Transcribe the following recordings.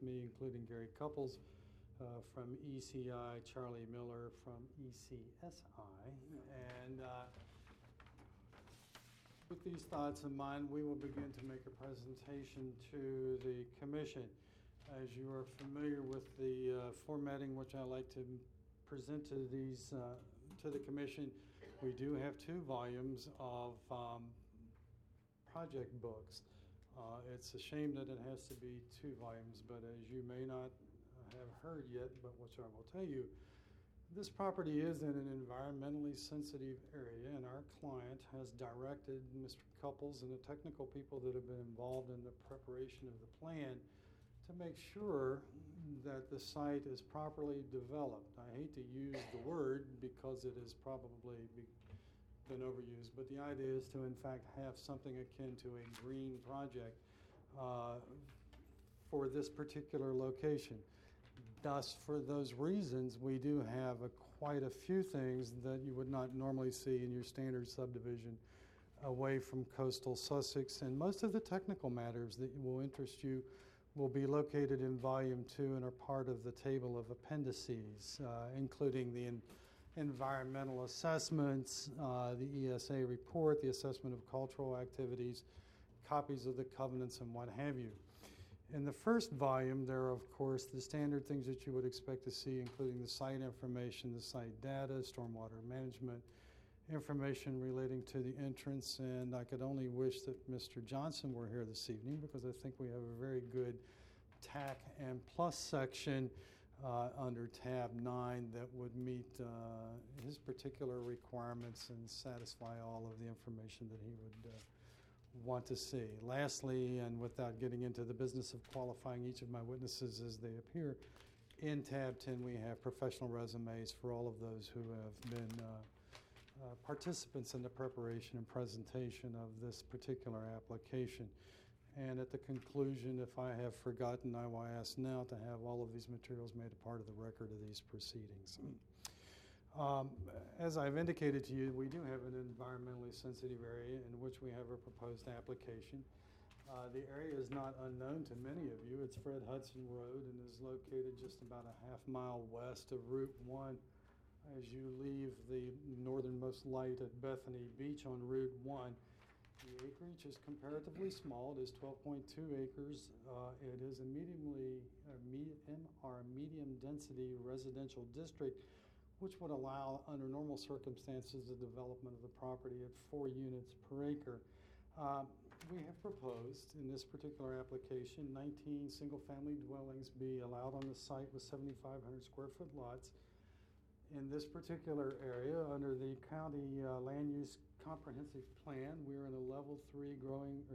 me, including Gary Couples from ECI, Charlie Miller from ECSI. And with these thoughts in mind, we will begin to make a presentation to the Commission. As you are familiar with the formatting which I like to present to these to the Commission, we do have 2 volumes of project books. It's a shame that it has to be 2 volumes, but as you may not have heard yet, but which I will tell you, this property is in an environmentally sensitive area, and our client has directed Mr. Couples and the technical people that have been involved in the preparation of the plan to make sure that the site is properly developed. I hate to use the word because it has probably been overused, but the idea is to in fact have something akin to a green project for this particular location. Thus, for those reasons, we do have quite a few things that you would not normally see in your standard subdivision away from coastal Sussex, and most of the technical matters that will interest you will be located in Volume 2 and are part of the table of appendices, including the environmental assessments, the ESA report, the assessment of cultural activities, copies of the covenants, and what have you. In the first volume, there are, of course, the standard things that you would expect to see, including the site information, the site data, stormwater management, information relating to the entrance, and I could only wish that Mr. Johnson were here this evening because I think we have a very good TAC and plus section under tab 9 that would meet his particular requirements and satisfy all of the information that he would want to see. Lastly, and without getting into the business of qualifying each of my witnesses as they appear, in tab 10 we have professional resumes for all of those who have been participants in the preparation and presentation of this particular application. And at the conclusion, if I have forgotten, I will ask now to have all of these materials made a part of the record of these proceedings. As I've indicated to you, we do have an environmentally sensitive area in which we have a proposed application. The area is not unknown to many of you. It's Fred Hudson Road and is located just about a half-mile west of Route 1 as you leave the northernmost light at Bethany Beach on Route 1. The acreage is comparatively small. It is 12.2 acres. It is a medium density residential district, which would allow, under normal circumstances, the development of the property at 4 units per acre. We have proposed in this particular application 19 single-family dwellings be allowed on the site with 7,500 square foot lots. In this particular area, under the county land use comprehensive plan, we're in a level 3 an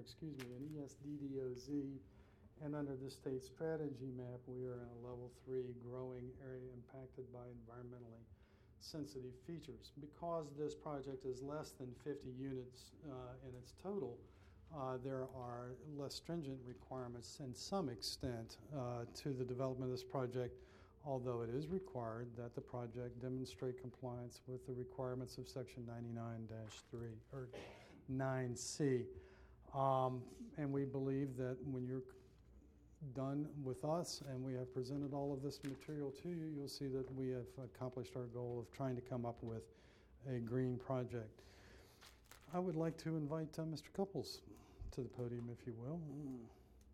ESDDOZ, and under the state strategy map, we are in a level 3 growing area impacted by environmentally sensitive features. Because this project is less than 50 units in its total, there are less stringent requirements in some extent to the development of this project, although it is required that the project demonstrate compliance with the requirements of Section 99-3 or 9C. And we believe that when you're done with us and we have presented all of this material to you, you'll see that we have accomplished our goal of trying to come up with a green project. I would like to invite Mr. Couples to the podium, if you will.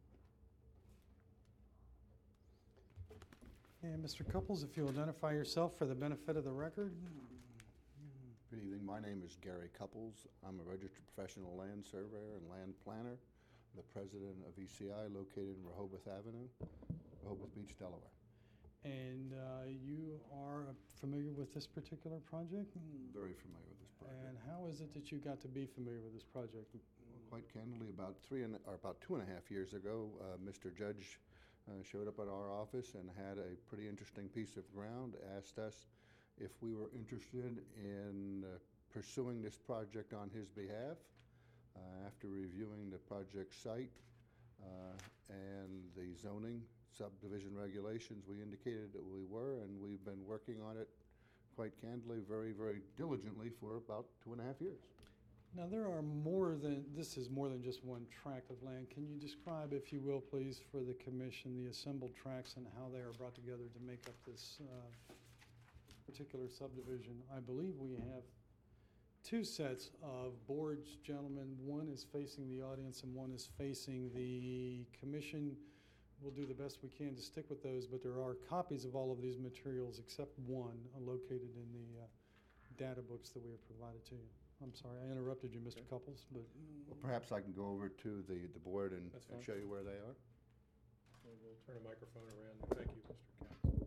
And Mr. Couples, if you'll identify yourself for the benefit of the record. Good evening. My name is Gary Couples. I'm a registered professional land surveyor and land planner, the president of ECI located in Rehoboth Avenue, Rehoboth Beach, Delaware. And you are familiar with this particular project? Very familiar with this project. And how is it that you got to be familiar with this project? Well, quite candidly, about 2.5 years ago, Mr. Judge showed up at our office and had a pretty interesting piece of ground, asked us if we were interested in pursuing this project on his behalf. After reviewing the project site and the zoning subdivision regulations, we indicated that we were, and we've been working on it quite candidly, very, very diligently for about 2.5 years. Now, this is more than just one tract of land. Can you describe, if you will, please, for the commission, the assembled tracts and how they are brought together to make up this particular subdivision? I believe we have two sets of boards, gentlemen. One is facing the audience and one is facing the commission. We'll do the best we can to stick with those, but there are copies of all of these materials except one located in the data books that we have provided to you. I'm sorry, I interrupted you, Mr. Couples, but Well, perhaps I can go over to the board and That's and fine. show you where they are. We'll turn a microphone around. Thank you, Mr. Katz.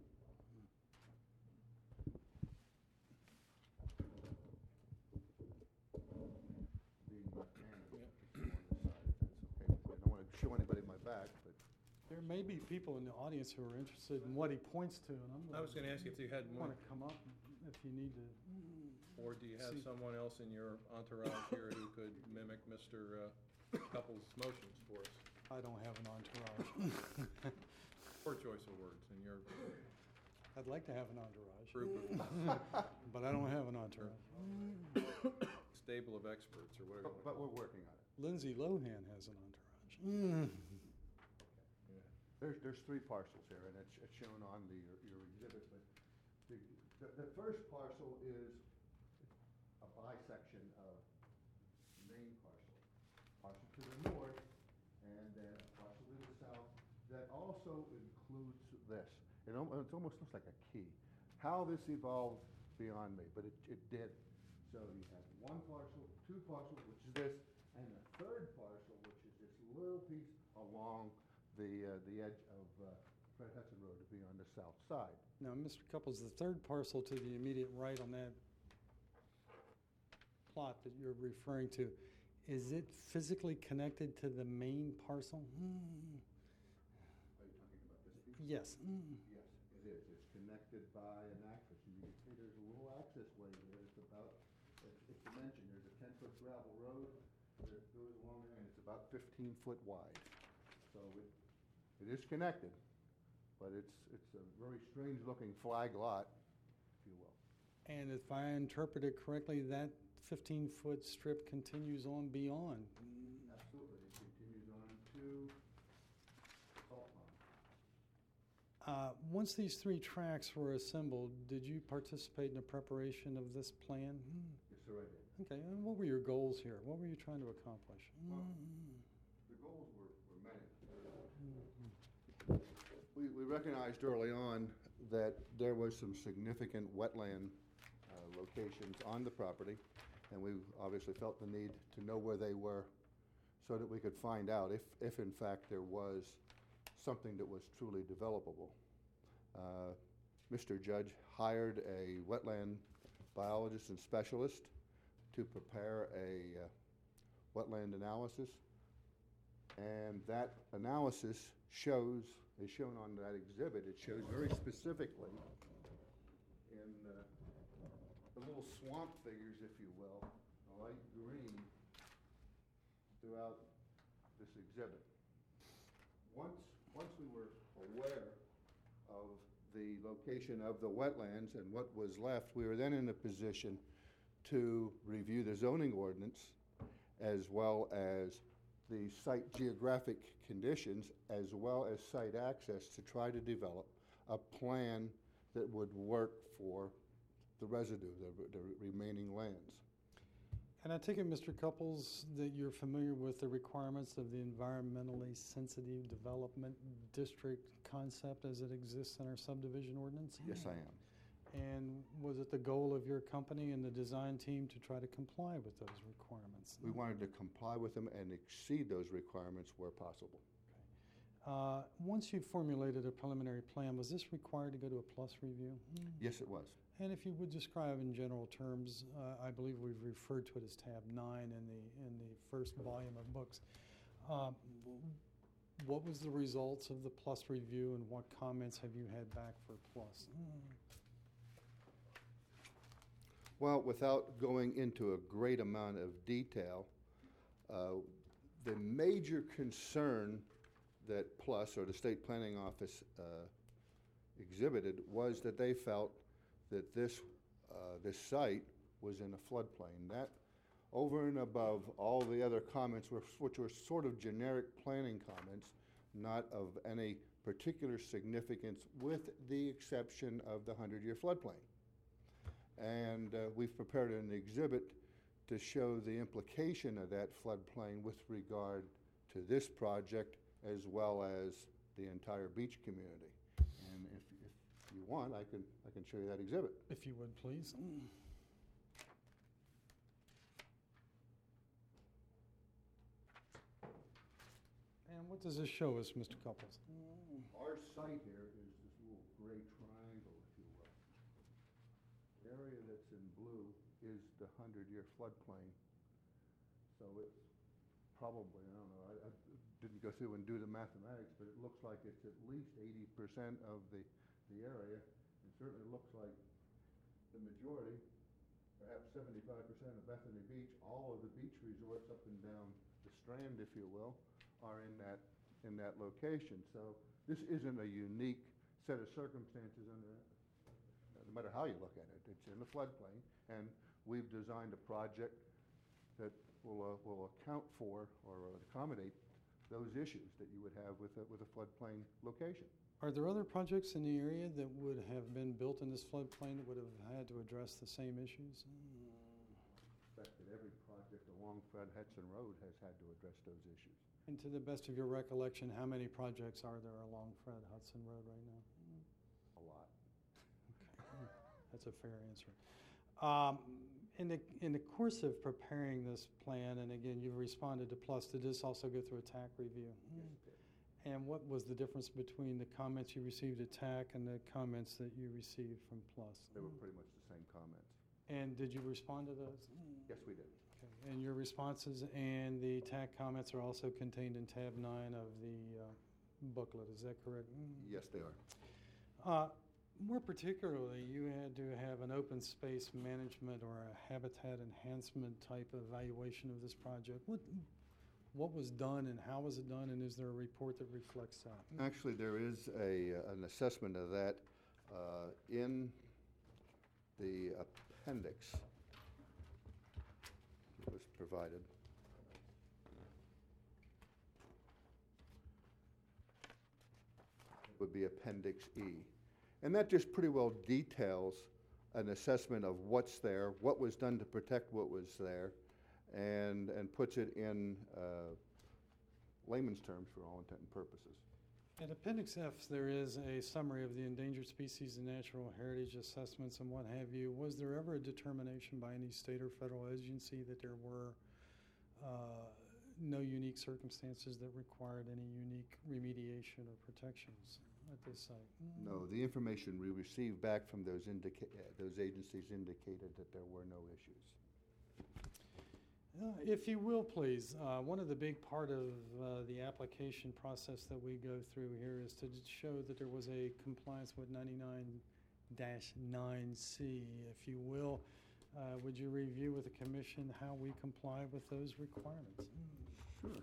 Being left-handed, I'll put you on this side, if that's okay with you. I don't want to show anybody my back, but there may be people in the audience who are interested in what he points to, and I was going to ask you if you had want more, to come up if you need to. or do you have See. someone else in your entourage here who could mimic Mr. Couples' motions for us? I don't have an entourage. Poor choice of words in your I'd like to have an entourage, group of but I don't have an entourage. stable of experts or whatever. but we're working on it. Lindsay Lohan has an entourage. Yeah. There's three parcels here, and it's shown on your exhibit, but the first parcel is a bisection of the main parcel. Parcel to the north, and then a parcel to the south, that also includes this. It almost looks like a key. How this evolved beyond me, but it did. So you have one parcel, two parcels, which is this, and a third parcel, which is this little piece along the edge of Fred Hudson Road to be on the south side. Now, Mr. Couples, the third parcel to the immediate right on that plot that you're referring to, is it physically connected to the main parcel? Are you talking about this piece? Yes. Yes, it is. It's connected by an access. You can see there's a little access way there. It's dimensioned. There's a 10-foot gravel road that goes along there, and it's about 15 foot wide. So it is connected, but it's a very strange looking flag lot, if you will. And if I interpret it correctly, that 15-foot strip continues on beyond. Absolutely. It continues on to Salt Pond. Once these three tracks were assembled, did you participate in the preparation of this plan? Yes, sir, I did. Okay, and what were your goals here? What were you trying to accomplish? Well, the goals were many. We recognized early on that there was some significant wetland locations on the property, and we obviously felt the need to know where they were so that we could find out if in fact there was something that was truly developable. Mr. Judge hired a wetland biologist and specialist to prepare a wetland analysis, and that analysis is shown on that exhibit. It shows very specifically in the little swamp figures, if you will, light green throughout this exhibit. Once we were aware of the location of the wetlands and what was left, we were then in a position to review the zoning ordinance as well as the site geographic conditions as well as site access to try to develop a plan that would work for the residue, the remaining lands. And I take it, Mr. Couples, that you're familiar with the requirements of the environmentally sensitive development district concept as it exists in our subdivision ordinance? Yes, I am. And was it the goal of your company and the design team to try to comply with those requirements? We wanted to comply with them and exceed those requirements where possible. Once you formulated a preliminary plan, was this required to go to a plus review? Yes, it was. And if you would describe in general terms, I believe we've referred to it as tab 9 in the first volume of books. What was the results of the plus review, and what comments have you had back for plus? Well, without going into a great amount of detail, the major concern that PLUS, or the State Planning Office, exhibited was that they felt that this site was in a floodplain. That over and above all the other comments, which were sort of generic planning comments, not of any particular significance, with the exception of the 100-year floodplain. And we've prepared an exhibit to show the implication of that floodplain with regard to this project as well as the entire beach community. And if you want, I can show you that exhibit. If you would, please. And what does this show us, Mr. Couples? Our site here is this little gray triangle, if you will. The area that's in blue is the 100-year floodplain. So it's probably, I don't know, I didn't go through and do the mathematics, but it looks like it's at least 80% of the area. It certainly looks like the majority, perhaps 75% of Bethany Beach, all of the beach resorts up and down the Strand, if you will, are in that location. So this isn't a unique set of circumstances no matter how you look at it. It's in the floodplain, and we've designed a project that will account for or accommodate those issues that you would have with a floodplain location. Are there other projects in the area that would have been built in this floodplain that would have had to address the same issues? I suspect that every project along Fred Hudson Road has had to address those issues. And to the best of your recollection, how many projects are there along Fred Hudson Road right now? A lot. Okay. That's a fair answer. In the course of preparing this plan, and again, you've responded to Plus, did this also go through a TAC review? Yes, it did. And what was the difference between the comments you received at TAC and the comments that you received from Plus? They were pretty much the same comments. And did you respond to those? Yes, we did. Okay. And your responses and the TAC comments are also contained in tab 9 of the booklet, is that correct? Yes, they are. More particularly, you had to have an open space management or a habitat enhancement type evaluation of this project. What was done and how was it done, and is there a report that reflects that? Actually, there is an assessment of that in the appendix that was provided. It would be Appendix E. And that just pretty well details an assessment of what's there, what was done to protect what was there, and puts it in layman's terms for all intent and purposes. At Appendix F, there is a summary of the endangered species and natural heritage assessments and what have you. Was there ever a determination by any state or federal agency that there were no unique circumstances that required any unique remediation or protections at this site? No, the information we received back from those agencies indicated that there were no issues. If you will, please, one of the big part of the application process that we go through here is to show that there was a compliance with 99-9C. If you will, would you review with the commission how we comply with those requirements? Sure.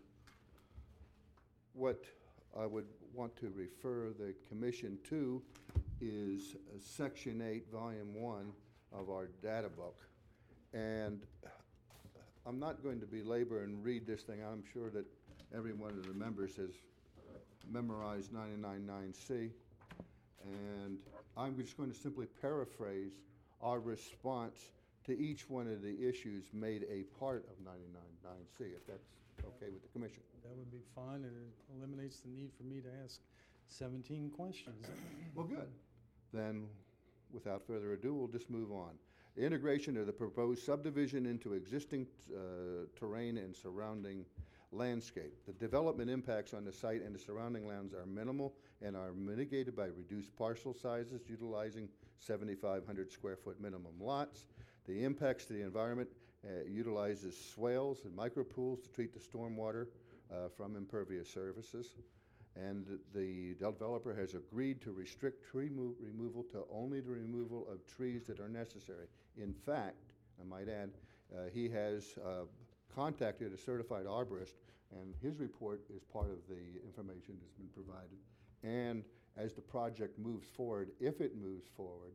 What I would want to refer the commission to is Section 8, Volume 1 of our data book. And I'm not going to belabor and read this thing. I'm sure that every one of the members has memorized 99-9C. And I'm just going to simply paraphrase our response to each one of the issues made a part of 99-9C, if that's okay with the commission. That would be fine, and it eliminates the need for me to ask 17 questions. Well, good. Then, without further ado, we'll just move on. The integration of the proposed subdivision into existing terrain and surrounding landscape. The development impacts on the site and the surrounding lands are minimal and are mitigated by reduced parcel sizes utilizing 7,500 square foot minimum lots. The impacts to the environment utilizes swales and micropools to treat the stormwater from impervious surfaces. And the developer has agreed to restrict tree removal to only the removal of trees that are necessary. In fact, I might add, he has contacted a certified arborist, and his report is part of the information that's been provided. And as the project moves forward, if it moves forward,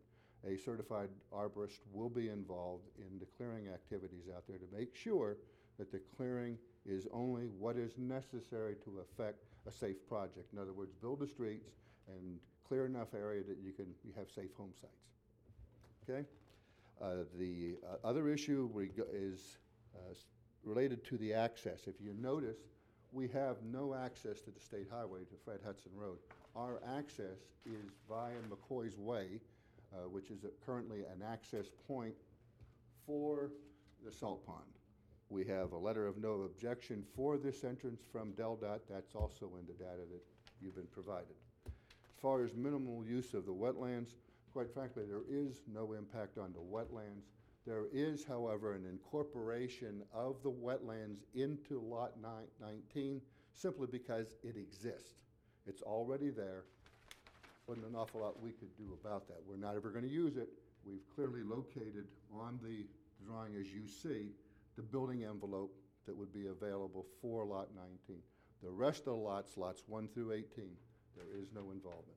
a certified arborist will be involved in the clearing activities out there to make sure that the clearing is only what is necessary to effect a safe project. In other words, build the streets and clear enough area that you have safe home sites. Okay? The other issue is related to the access. If you notice, we have no access to the state highway to Fred Hudson Road. Our access is via McCoy's Way, which is currently an access point for the salt pond. We have a letter of no objection for this entrance from DelDOT. That's also in the data that you've been provided. As far as minimal use of the wetlands, quite frankly, there is no impact on the wetlands. There is, however, an incorporation of the wetlands into Lot 19 simply because it exists. It's already there. Wasn't an awful lot we could do about that. We're not ever going to use it. We've clearly located on the drawing, as you see, the building envelope that would be available for Lot 19. The rest of the lots, lots 1 through 18, there is no involvement.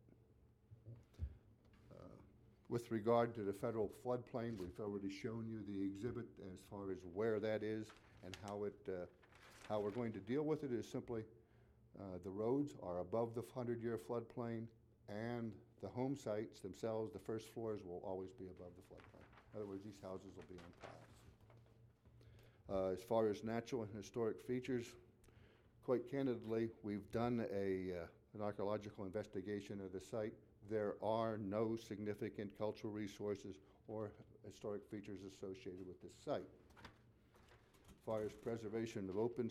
With regard to the federal floodplain, we've already shown you the exhibit as far as where that is and how we're going to deal with it is simply the roads are above the 100-year floodplain, and the home sites themselves, the first floors, will always be above the floodplain. In other words, these houses will be on piles. As far as natural and historic features, quite candidly, we've done an archaeological investigation of the site. There are no significant cultural resources or historic features associated with this site. As far as preservation of open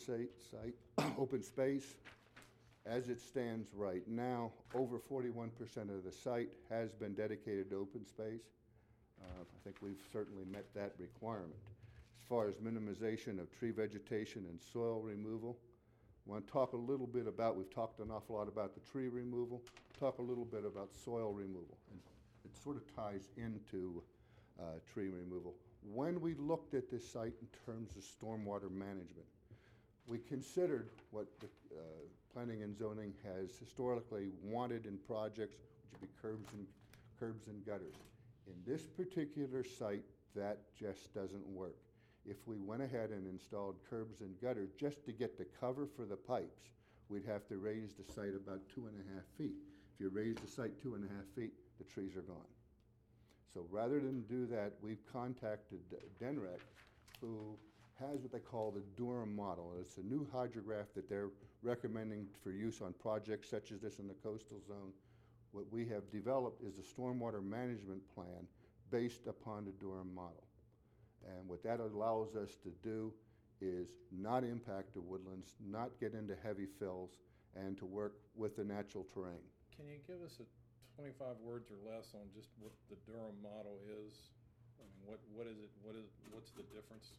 space, as it stands right now, over 41% of the site has been dedicated to open space. I think we've certainly met that requirement. As far as minimization of tree vegetation and soil removal, I want to talk a little bit about, we've talked an awful lot about the tree removal, talk a little bit about soil removal. And it sort of ties into tree removal. When we looked at this site in terms of stormwater management, we considered what the planning and zoning has historically wanted in projects, which would be curbs and gutters. In this particular site, that just doesn't work. If we went ahead and installed curbs and gutters just to get the cover for the pipes, we'd have to raise the site about 2.5 feet. If you raise the site 2.5 feet, the trees are gone. So rather than do that, we've contacted DENREC, who has what they call the Durham model. It's a new hydrograph that they're recommending for use on projects such as this in the coastal zone. What we have developed is a stormwater management plan based upon the Durham model. And what that allows us to do is not impact the woodlands, not get into heavy fills, and to work with the natural terrain. Can you give us a 25 words or less on just what the Durham model is? I mean, what is it? What's the difference?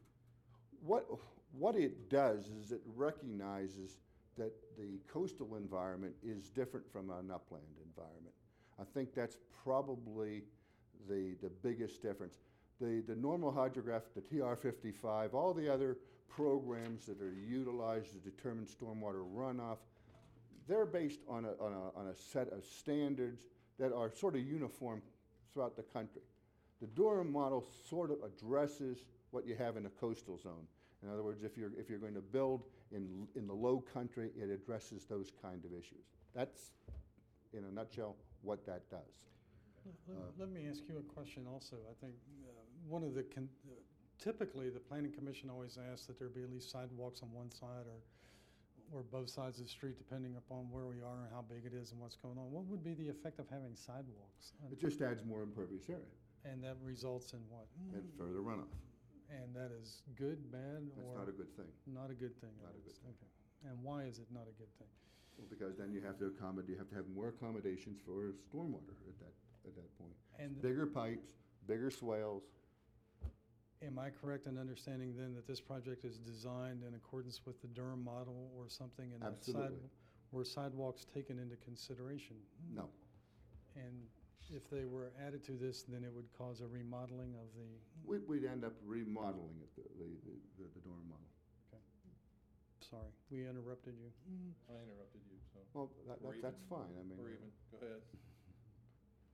What it does is it recognizes that the coastal environment is different from an upland environment. I think that's probably the biggest difference. The normal hydrograph, the TR55, all the other programs that are utilized to determine stormwater runoff, they're based on a set of standards that are sort of uniform throughout the country. The Durham model sort of addresses what you have in a coastal zone. In other words, if you're going to build in the low country, it addresses those kind of issues. That's, in a nutshell, what that does. Let me ask you a question also. I think one of the, typically the Planning Commission always asks that there be at least sidewalks on one side or both sides of the street, depending upon where we are and how big it is and what's going on. What would be the effect of having sidewalks? It just adds more impervious area. And that results in what? And further runoff. And that is good, bad, That's or? not a good thing. Not a good thing. Not a good thing. Okay. And why is it not a good thing? Well, because then you have to have more accommodations for stormwater at that point. And Bigger pipes, bigger swales. am I correct in understanding then that this project is designed in accordance with the Durham model or something? And that Absolutely. were sidewalks taken into consideration? No. And if they were added to this, then it would cause a remodeling of the, We'd end up remodeling it, the Durham model. sorry, we interrupted you. I interrupted you, so. Well, Or that's even- fine. I mean, Or even, go ahead.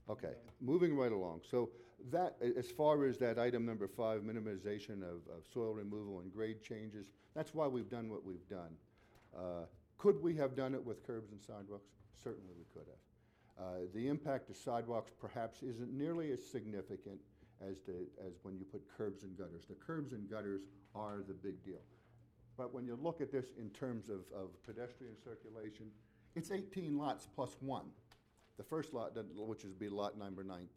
Okay, moving right along. So that, as far as that item number 5, minimization of soil removal and grade changes, that's why we've done what we've done. Could we have done it with curbs and sidewalks? Certainly we could have. The impact of sidewalks perhaps isn't nearly as significant as when you put curbs and gutters. The curbs and gutters are the big deal. But when you look at this in terms of pedestrian circulation, it's 18 lots plus 1. The first lot, which would be lot number 19.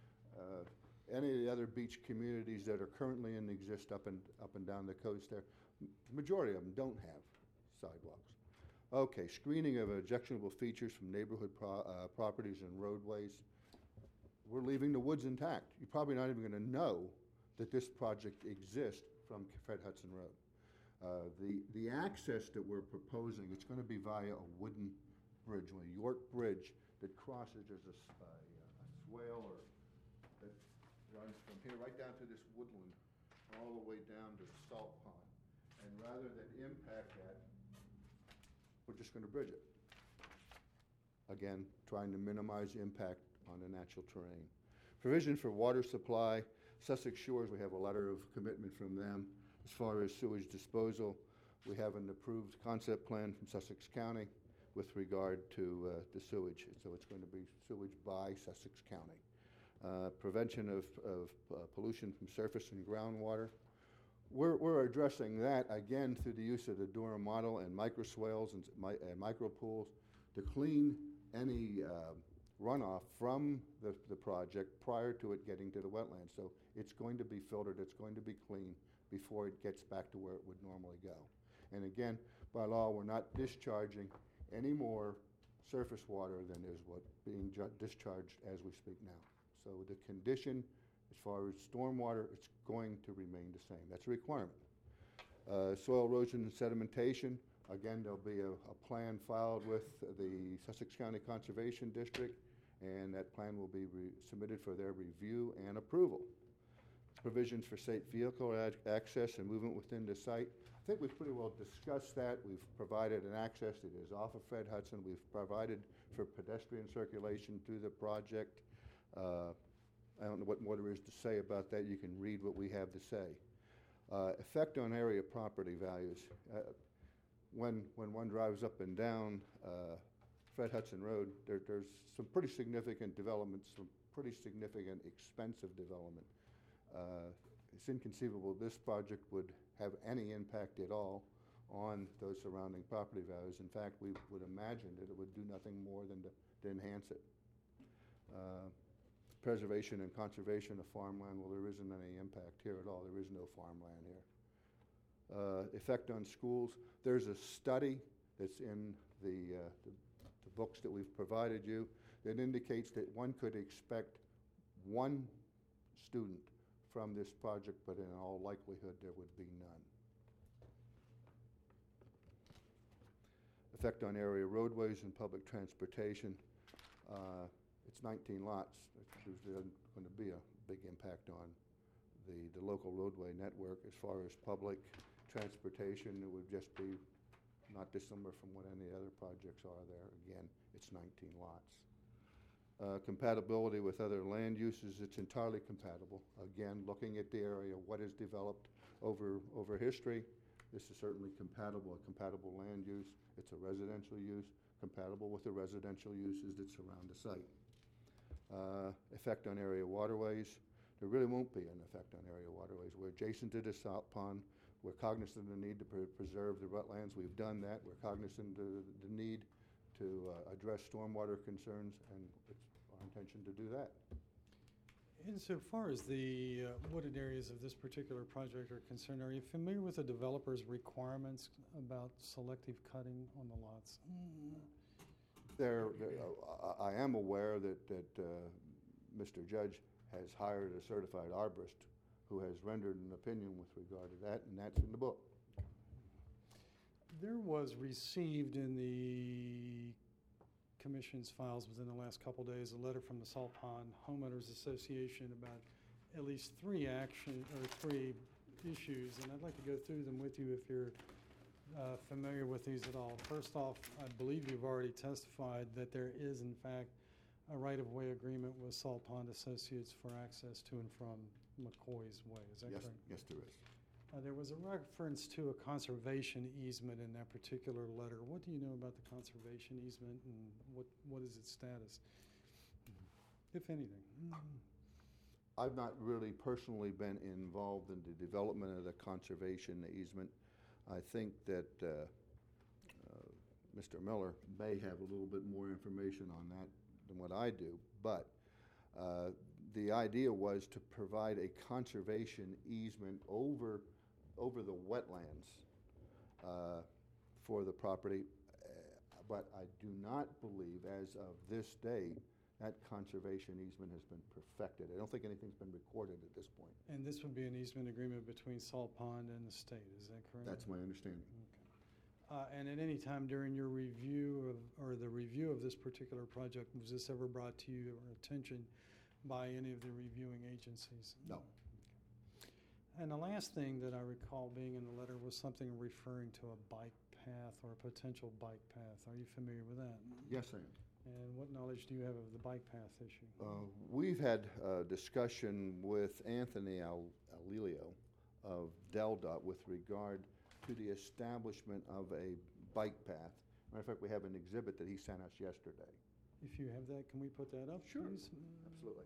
Any of the other beach communities that are currently in exist up and down the coast there, the majority of them don't have sidewalks. Okay, screening of objectionable features from neighborhood properties and roadways. We're leaving the woods intact. You're probably not even going to know that this project exists from Fred Hudson Road. The access that we're proposing, it's going to be via a wooden bridge, a York Bridge that crosses as a swale that runs from here right down to this woodland, all the way down to the salt pond. And rather than impact that, we're just going to bridge it. Again, trying to minimize impact on the natural terrain. Provision for water supply. Sussex Shores, we have a letter of commitment from them. As far as sewage disposal, we have an approved concept plan from Sussex County with regard to the sewage. So it's going to be sewage by Sussex County. Prevention of pollution from surface and groundwater. We're addressing that, again, through the use of the Durham model and micro swales and micro pools to clean any runoff from the project prior to it getting to the wetlands. So it's going to be filtered, it's going to be clean before it gets back to where it would normally go. And again, by law, we're not discharging any more surface water than is what being discharged as we speak now. So the condition, as far as stormwater, it's going to remain the same. That's a requirement. Soil erosion and sedimentation, again, there'll be a plan filed with the Sussex County Conservation District, and that plan will be submitted for their review and approval. Provisions for safe vehicle access and movement within the site. I think we've pretty well discussed that. We've provided an access that is off of Fred Hudson. We've provided for pedestrian circulation through the project. I don't know what more there is to say about that. You can read what we have to say. Effect on area property values. When one drives up and down Fred Hudson Road, there's some pretty significant developments, some pretty significant expensive development. It's inconceivable this project would have any impact at all on those surrounding property values. In fact, we would imagine that it would do nothing more than to enhance it. Preservation and conservation of farmland, well, there isn't any impact here at all. There is no farmland here. Effect on schools. There's a study that's in the books that we've provided you that indicates that one could expect 1 student from this project, but in all likelihood there would be none. Effect on area roadways and public transportation. It's 19 lots. There's going to be a big impact on the local roadway network. As far as public transportation, it would just be not dissimilar from what any other projects are there. Again, it's 19 lots. Compatibility with other land uses, it's entirely compatible. Again, looking at the area, what is developed over history, this is certainly compatible, a compatible land use. It's a residential use, compatible with the residential uses that surround the site. Effect on area waterways, there really won't be an effect on area waterways. We're adjacent to the salt pond. We're cognizant of the need to preserve the wetlands. We've done that. We're cognizant of the need to address stormwater concerns, and it's our intention to do that. Insofar as the wooded areas of this particular project are concerned, are you familiar with the developer's requirements about selective cutting on the lots? I am aware that Mr. Judge has hired a certified arborist who has rendered an opinion with regard to that, and that's in the book. There was received in the Commission's files within the last couple days a letter from the Salt Pond Homeowners Association about at least 3 issues, and I'd like to go through them with you if you're familiar with these at all. First off, I believe you've already testified that there is in fact a right-of-way agreement with Salt Pond Associates for access to and from McCoy's Way. Is that Yes, correct? yes, there is. There was a reference to a conservation easement in that particular letter. What do you know about the conservation easement, and what is its status, if anything? I've not really personally been involved in the development of the conservation easement. I think that Mr. Miller may have a little bit more information on that than what I do, but the idea was to provide a conservation easement over the wetlands for the property, but I do not believe, as of this day, that conservation easement has been perfected. I don't think anything's been recorded at this point. And this would be an easement agreement between Salt Pond and the state, is that correct? That's my understanding. And at any time during your review or the review of this particular project, was this ever brought to your attention by any of the reviewing agencies? No. And the last thing that I recall being in the letter was something referring to a bike path or a potential bike path. Are you familiar with that? Yes, I am. And what knowledge do you have of the bike path issue? We've had a discussion with Anthony Alilio of DelDOT with regard to the establishment of a bike path. Matter of fact, we have an exhibit that he sent us yesterday. If you have that, can we put that up, Sure. please? Absolutely.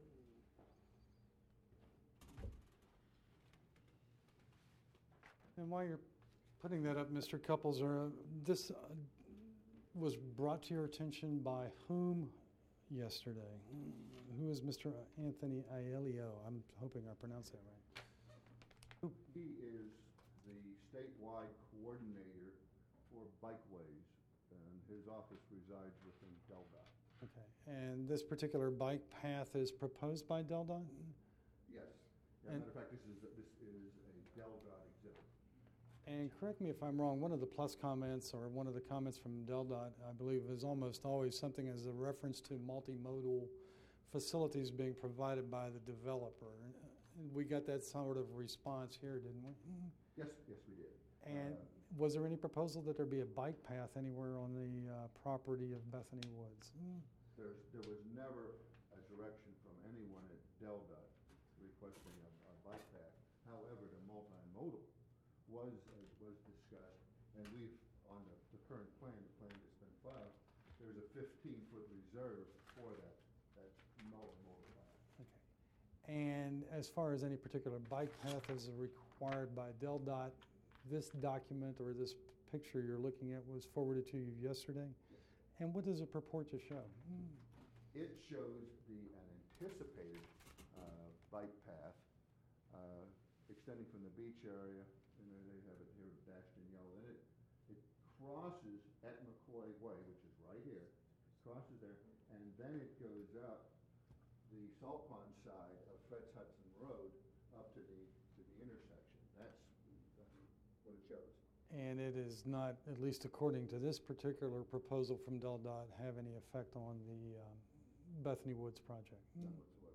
And while you're putting that up, Mr. Couples, this was brought to your attention by whom yesterday? Who is Mr. Anthony Aiello? I'm hoping I pronounced that right. He is the statewide coordinator for bikeways, and his office resides within DelDOT. Okay. And this particular bike path is proposed by DelDOT? Yes. And- Matter of fact, this is a DelDOT exhibit. And correct me if I'm wrong, one of the plus comments or one of the comments from DelDOT, I believe, is almost always something as a reference to multimodal facilities being provided by the developer. We got that sort of response here, didn't we? Yes, we did. And was there any proposal that there be a bike path anywhere on the property of Bethany Woods? There was never a direction from anyone at DelDOT requesting a bike path. However, the multimodal was discussed, and we've, on the current plan, the plan that's been filed, there's a 15-foot reserve for that multimodal path. Okay. And as far as any particular bike path is required by DelDOT, this document or this picture you're looking at was forwarded to you yesterday? And what does it purport to show? It shows an anticipated bike path extending from the beach area, and they have it here dashed in yellow, and it crosses at McCoy Way, which is right here, crosses there, and then it goes up the Salt Pond side of Fred's Hudson Road up to the intersection. That's what it shows. And it is not, at least according to this particular proposal from DelDOT, have any effect on the Bethany Woods project? None whatsoever.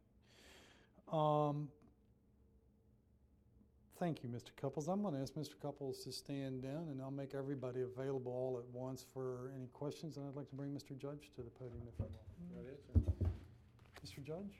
Okay. Thank you, Mr. Couples. I'm going to ask Mr. Couples to stand down, and I'll make everybody available all at once for any questions. And I'd like to bring Mr. Judge to the podium, if I will. That is, sir. Mr. Judge?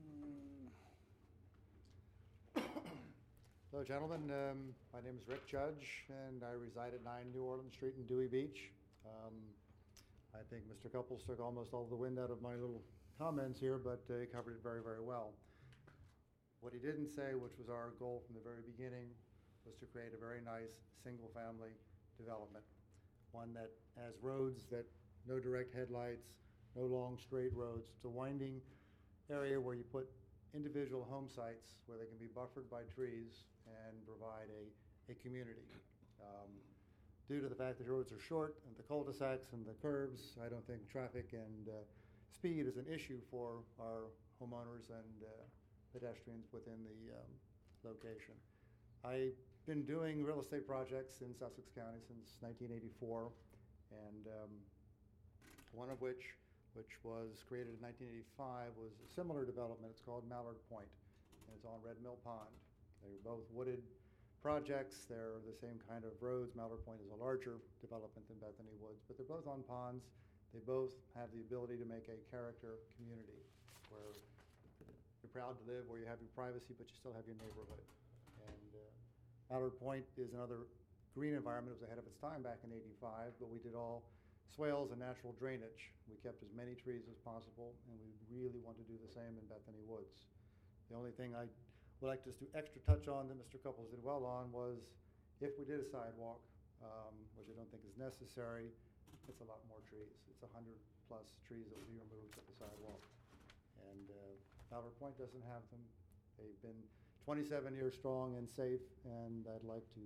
Hello, gentlemen. My name is Rick Judge, and I reside at 9 New Orleans Street in Dewey Beach. I think Mr. Couples took almost all the wind out of my little comments here, but he covered it very, very well. What he didn't say, which was our goal from the very beginning, was to create a very nice single-family development, one that has roads that no direct headlights, no long straight roads. It's a winding area where you put individual home sites where they can be buffered by trees and provide a community. Due to the fact that the roads are short and the cul-de-sacs and the curbs, I don't think traffic and speed is an issue for our homeowners and pedestrians within the location. I've been doing real estate projects in Sussex County since 1984, and one of which was created in 1985, was a similar development. It's called Mallard Point, and it's on Red Mill Pond. They're both wooded projects. They're the same kind of roads. Mallard Point is a larger development than Bethany Woods, but they're both on ponds, They both have the ability to make a character community where you're proud to live, where you have your privacy, but you still have your neighborhood. And Mallard Point is another green environment. It was ahead of its time back in '85, but we did all swales and natural drainage. We kept as many trees as possible, and we really want to do the same in Bethany Woods. The only thing I would like to just do extra touch on that Mr. Couples did well on was if we did a sidewalk, which I don't think is necessary, it's a lot more trees. It's 100+ trees that will be removed at the sidewalk. And Mallard Point doesn't have them. They've been 27 years strong and safe, and I'd like to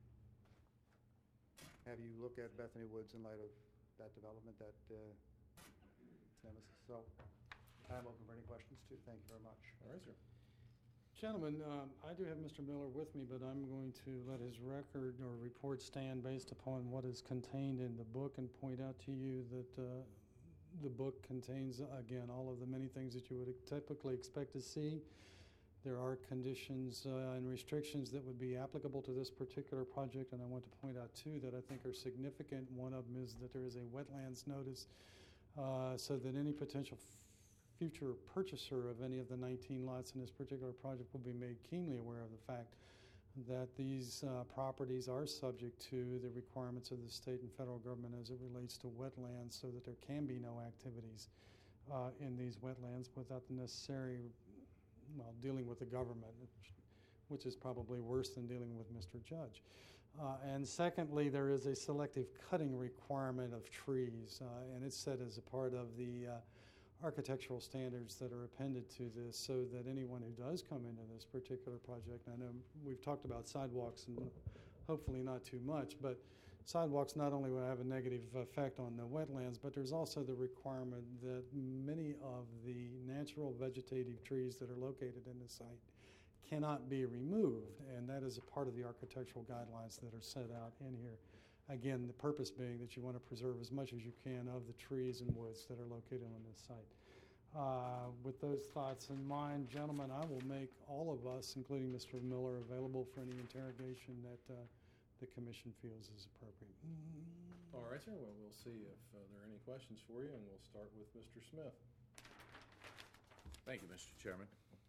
have you look at Bethany Woods in light of that development, that nemesis. So I'm open for any questions too. Thank you very much. All right, sir. Gentlemen, I do have Mr. Miller with me, but I'm going to let his record or report stand based upon what is contained in the book and point out to you that the book contains, again, all of the many things that you would typically expect to see. There are conditions and restrictions that would be applicable to this particular project, and I want to point out two that I think are significant. One of them is that there is a wetlands notice so that any potential future purchaser of any of the 19 lots in this particular project will be made keenly aware of the fact that these properties are subject to the requirements of the state and federal government as it relates to wetlands, so that there can be no activities in these wetlands without the necessary, well, dealing with the government, which is probably worse than dealing with Mr. Judge. And secondly, there is a selective cutting requirement of trees, and it's set as a part of the architectural standards that are appended to this, so that anyone who does come into this particular project, I know we've talked about sidewalks and hopefully not too much, but sidewalks not only will have a negative effect on the wetlands, but there's also the requirement that many of the natural vegetative trees that are located in the site cannot be removed, and that is a part of the architectural guidelines that are set out in here. Again, the purpose being that you want to preserve as much as you can of the trees and woods that are located on this site. With those thoughts in mind, gentlemen, I will make all of us, including Mr. Miller, available for any interrogation that the commission feels is appropriate. All right, sir. Well, we'll see if there are any questions for you, and we'll start with Mr. Smith. Thank you, Mr. Chairman.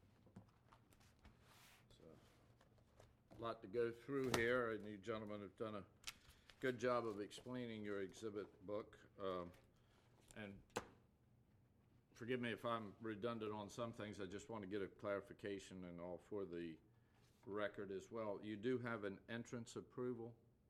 A lot to go through here, and you gentlemen have done a good job of explaining your exhibit book. And forgive me if I'm redundant on some things. I just want to get a clarification and all for the record as well. You do have an entrance approval?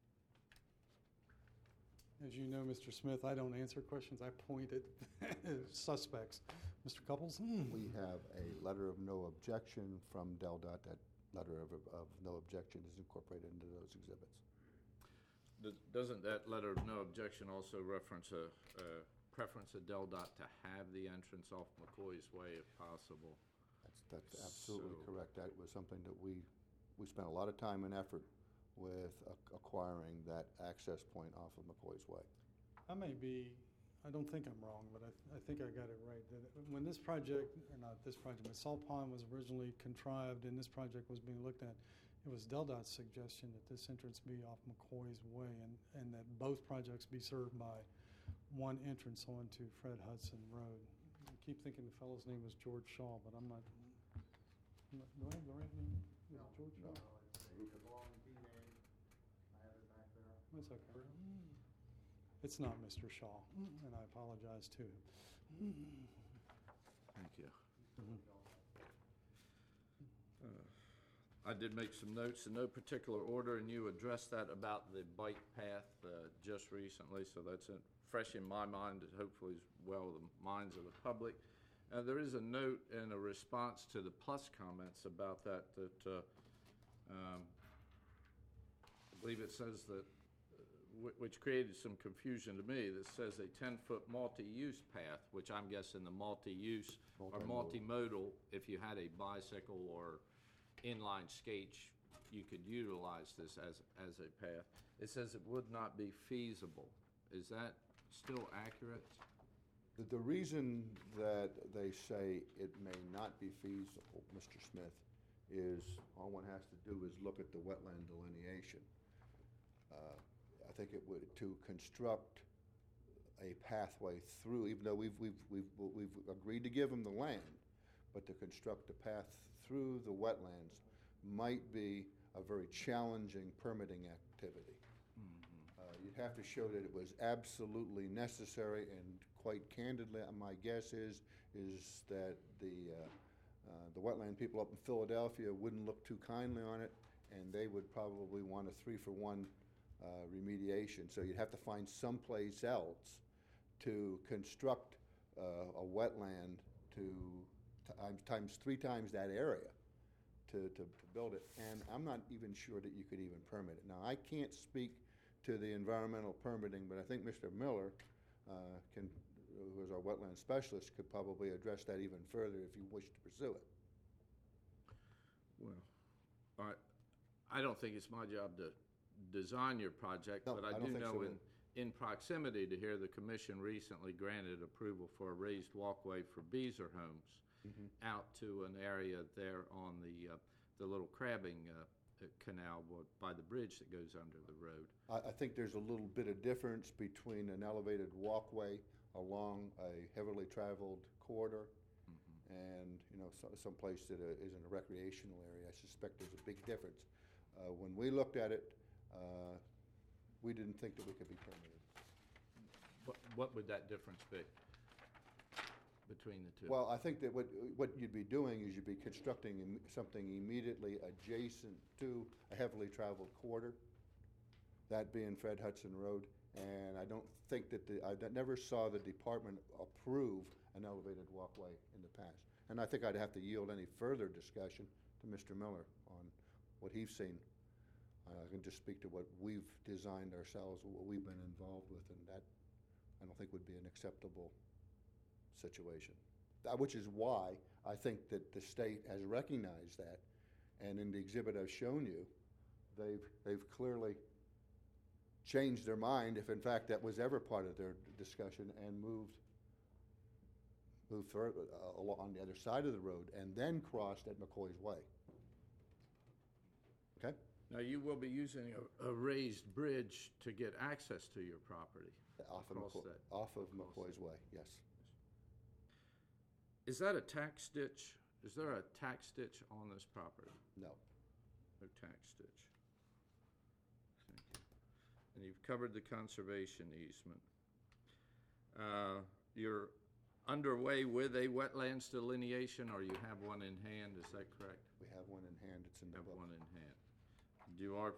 As you know, Mr. Smith, I don't answer questions. I point at suspects. Mr. Couples? We have a letter of no objection from DelDOT. That letter of no objection is incorporated into those exhibits. Doesn't that letter of no objection also reference a preference of DelDOT to have the entrance off McCoy's Way if possible? That's absolutely correct. That was something that we spent a lot of time and effort with acquiring that access point off of McCoy's Way. I don't think I'm wrong, but I think I got it right. That when this project, or not this project, but Salt Pond was originally contrived and this project was being looked at, it was DelDOT's suggestion that this entrance be off McCoy's Way and that both projects be served by one entrance onto Fred Hudson Road. I keep thinking the fellow's name was George Shaw, but I'm not. Do I have the right name? No, George Shaw? no, it's a long P name. I have it back there. That's okay. It's not Mr. Shaw, and I apologize to him. Thank you. I did make some notes in no particular order, and you addressed that about the bike path just recently, so that's fresh in my mind, and hopefully as well the minds of the public. There is a note in a response to the plus comments about that I believe it says that, which created some confusion to me, that says a 10-foot multi-use path, which I'm guessing the multi-use or multimodal, if you had a bicycle or inline skates, you could utilize this as a path. It says it would not be feasible. Is that still accurate? The reason that they say it may not be feasible, Mr. Smith, is all one has to do is look at the wetland delineation. I think it would, to construct a pathway through, even though we've agreed to give them the land, but to construct a path through the wetlands might be a very challenging permitting activity. You'd have to show that it was absolutely necessary, and quite candidly, my guess is that the wetland people up in Philadelphia wouldn't look too kindly on it, and they would probably want a 3-for-1 remediation. So you'd have to find someplace else to construct a wetland times 3 times that area to build it. And I'm not even sure that you could even permit it. Now, I can't speak to the environmental permitting, but I think Mr. Miller who is our wetland specialist, could probably address that even further if you wish to pursue it. Well, all right. I don't think it's my job to design your project, No, but I I don't do think know so either. in proximity to here, the commission recently granted approval for a raised walkway for Beazer Homes out to an area there on the little crabbing canal by the bridge that goes under the road. I think there's a little bit of difference between an elevated walkway along a heavily traveled corridor and, someplace that isn't a recreational area. I suspect there's a big difference. When we looked at it, we didn't think that we could be permitted. What would that difference be between the two? Well, I think that what you'd be doing is you'd be constructing something immediately adjacent to a heavily traveled corridor, that being Fred Hudson Road. And I don't think that I never saw the department approve an elevated walkway in the past. And I think I'd have to yield any further discussion to Mr. Miller on what he's seen. I can just speak to what we've designed ourselves, what we've been involved with, and that I don't think would be an acceptable situation. Which is why I think that the state has recognized that, and in the exhibit I've shown you, they've clearly changed their mind, if in fact that was ever part of their discussion, and moved further along on the other side of the road, and then crossed at McCoy's Way. Okay? Now, you will be using a raised bridge to get access to your property. Off of across McCoy's Way, yes. Is that a tax ditch? Is there a tax ditch on this property? No. No tax ditch. Okay. And you've covered the conservation easement. You're underway with a wetlands delineation, or you have one in hand, is that correct? We have one in hand, it's in the Have book. one in hand. You are,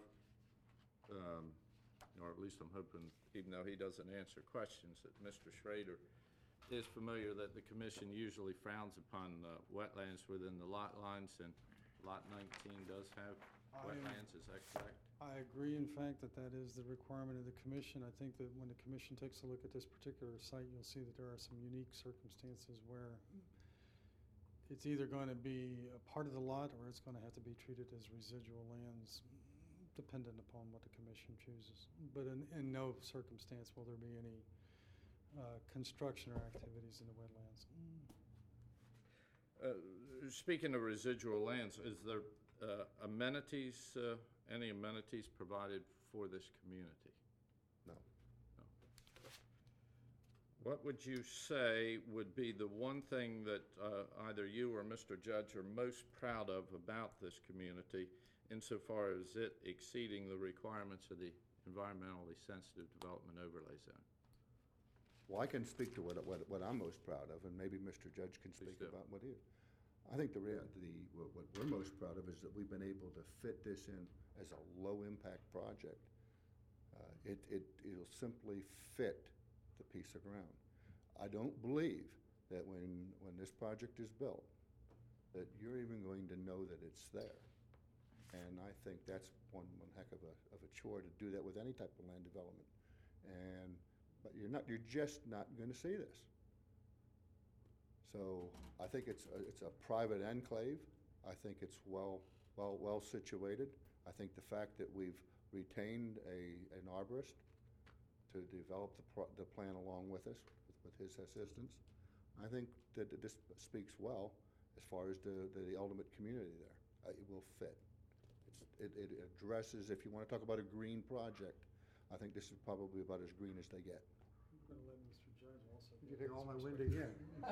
or at least I'm hoping, even though he doesn't answer questions, that Mr. Schrader is familiar that the commission usually frowns upon wetlands within the lot lines, and Lot 19 does have wetlands, is that correct? I agree, in fact, that is the requirement of the commission. I think that when the commission takes a look at this particular site, you'll see that there are some unique circumstances where it's either going to be a part of the lot or it's going to have to be treated as residual lands, dependent upon what the commission chooses. But in no circumstance will there be any construction or activities in the wetlands. Speaking of residual lands, is there amenities, any amenities provided for this community? No. What would you say would be the one thing that either you or Mr. Judge are most proud of about this community insofar as it exceeding the requirements of the environmentally sensitive development overlay zone? Well, I can speak to what I'm most proud of, and maybe Mr. Judge can speak do. about what he is. I think what we're most proud of is that we've been able to fit this in as a low-impact project. It'll simply fit the piece of ground. I don't believe that when this project is built, that you're even going to know that it's there. And I think that's one heck of a chore to do that with any type of land development. But you're just not going to see this. So I think it's a private enclave. I think it's well situated. I think the fact that we've retained an arborist to develop the plan along with us, with his assistance, I think that this speaks well as far as the ultimate community there. It will fit. It addresses, if you want to talk about a green project, I think this is probably about as green as they get. I'm going to let Ms. You're taking all my wind again.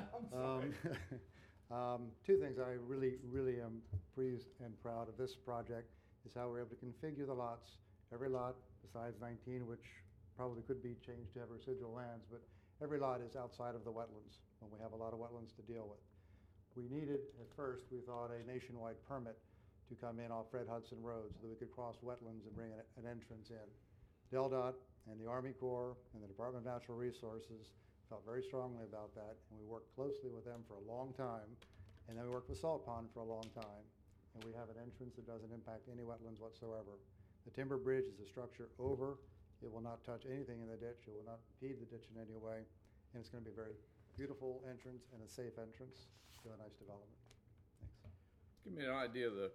Two things I really am pleased and proud of this project is how we're able to configure the lots. Every lot, besides 19, which probably could be changed to have residual lands, but every lot is outside of the wetlands, and we have a lot of wetlands to deal with. We needed, at first, we thought a nationwide permit to come in off Fred Hudson Road so that we could cross wetlands and bring an entrance in. DelDOT and the Army Corps and the Department of Natural Resources felt very strongly about that, and we worked closely with them for a long time, and then we worked with Salt Pond for a long time, and we have an entrance that doesn't impact any wetlands whatsoever. The timber bridge is a structure over. It will not touch anything in the ditch. It will not impede the ditch in any way, and it's going to be a very beautiful entrance and a safe entrance to a nice development. Thanks. Give me an idea of the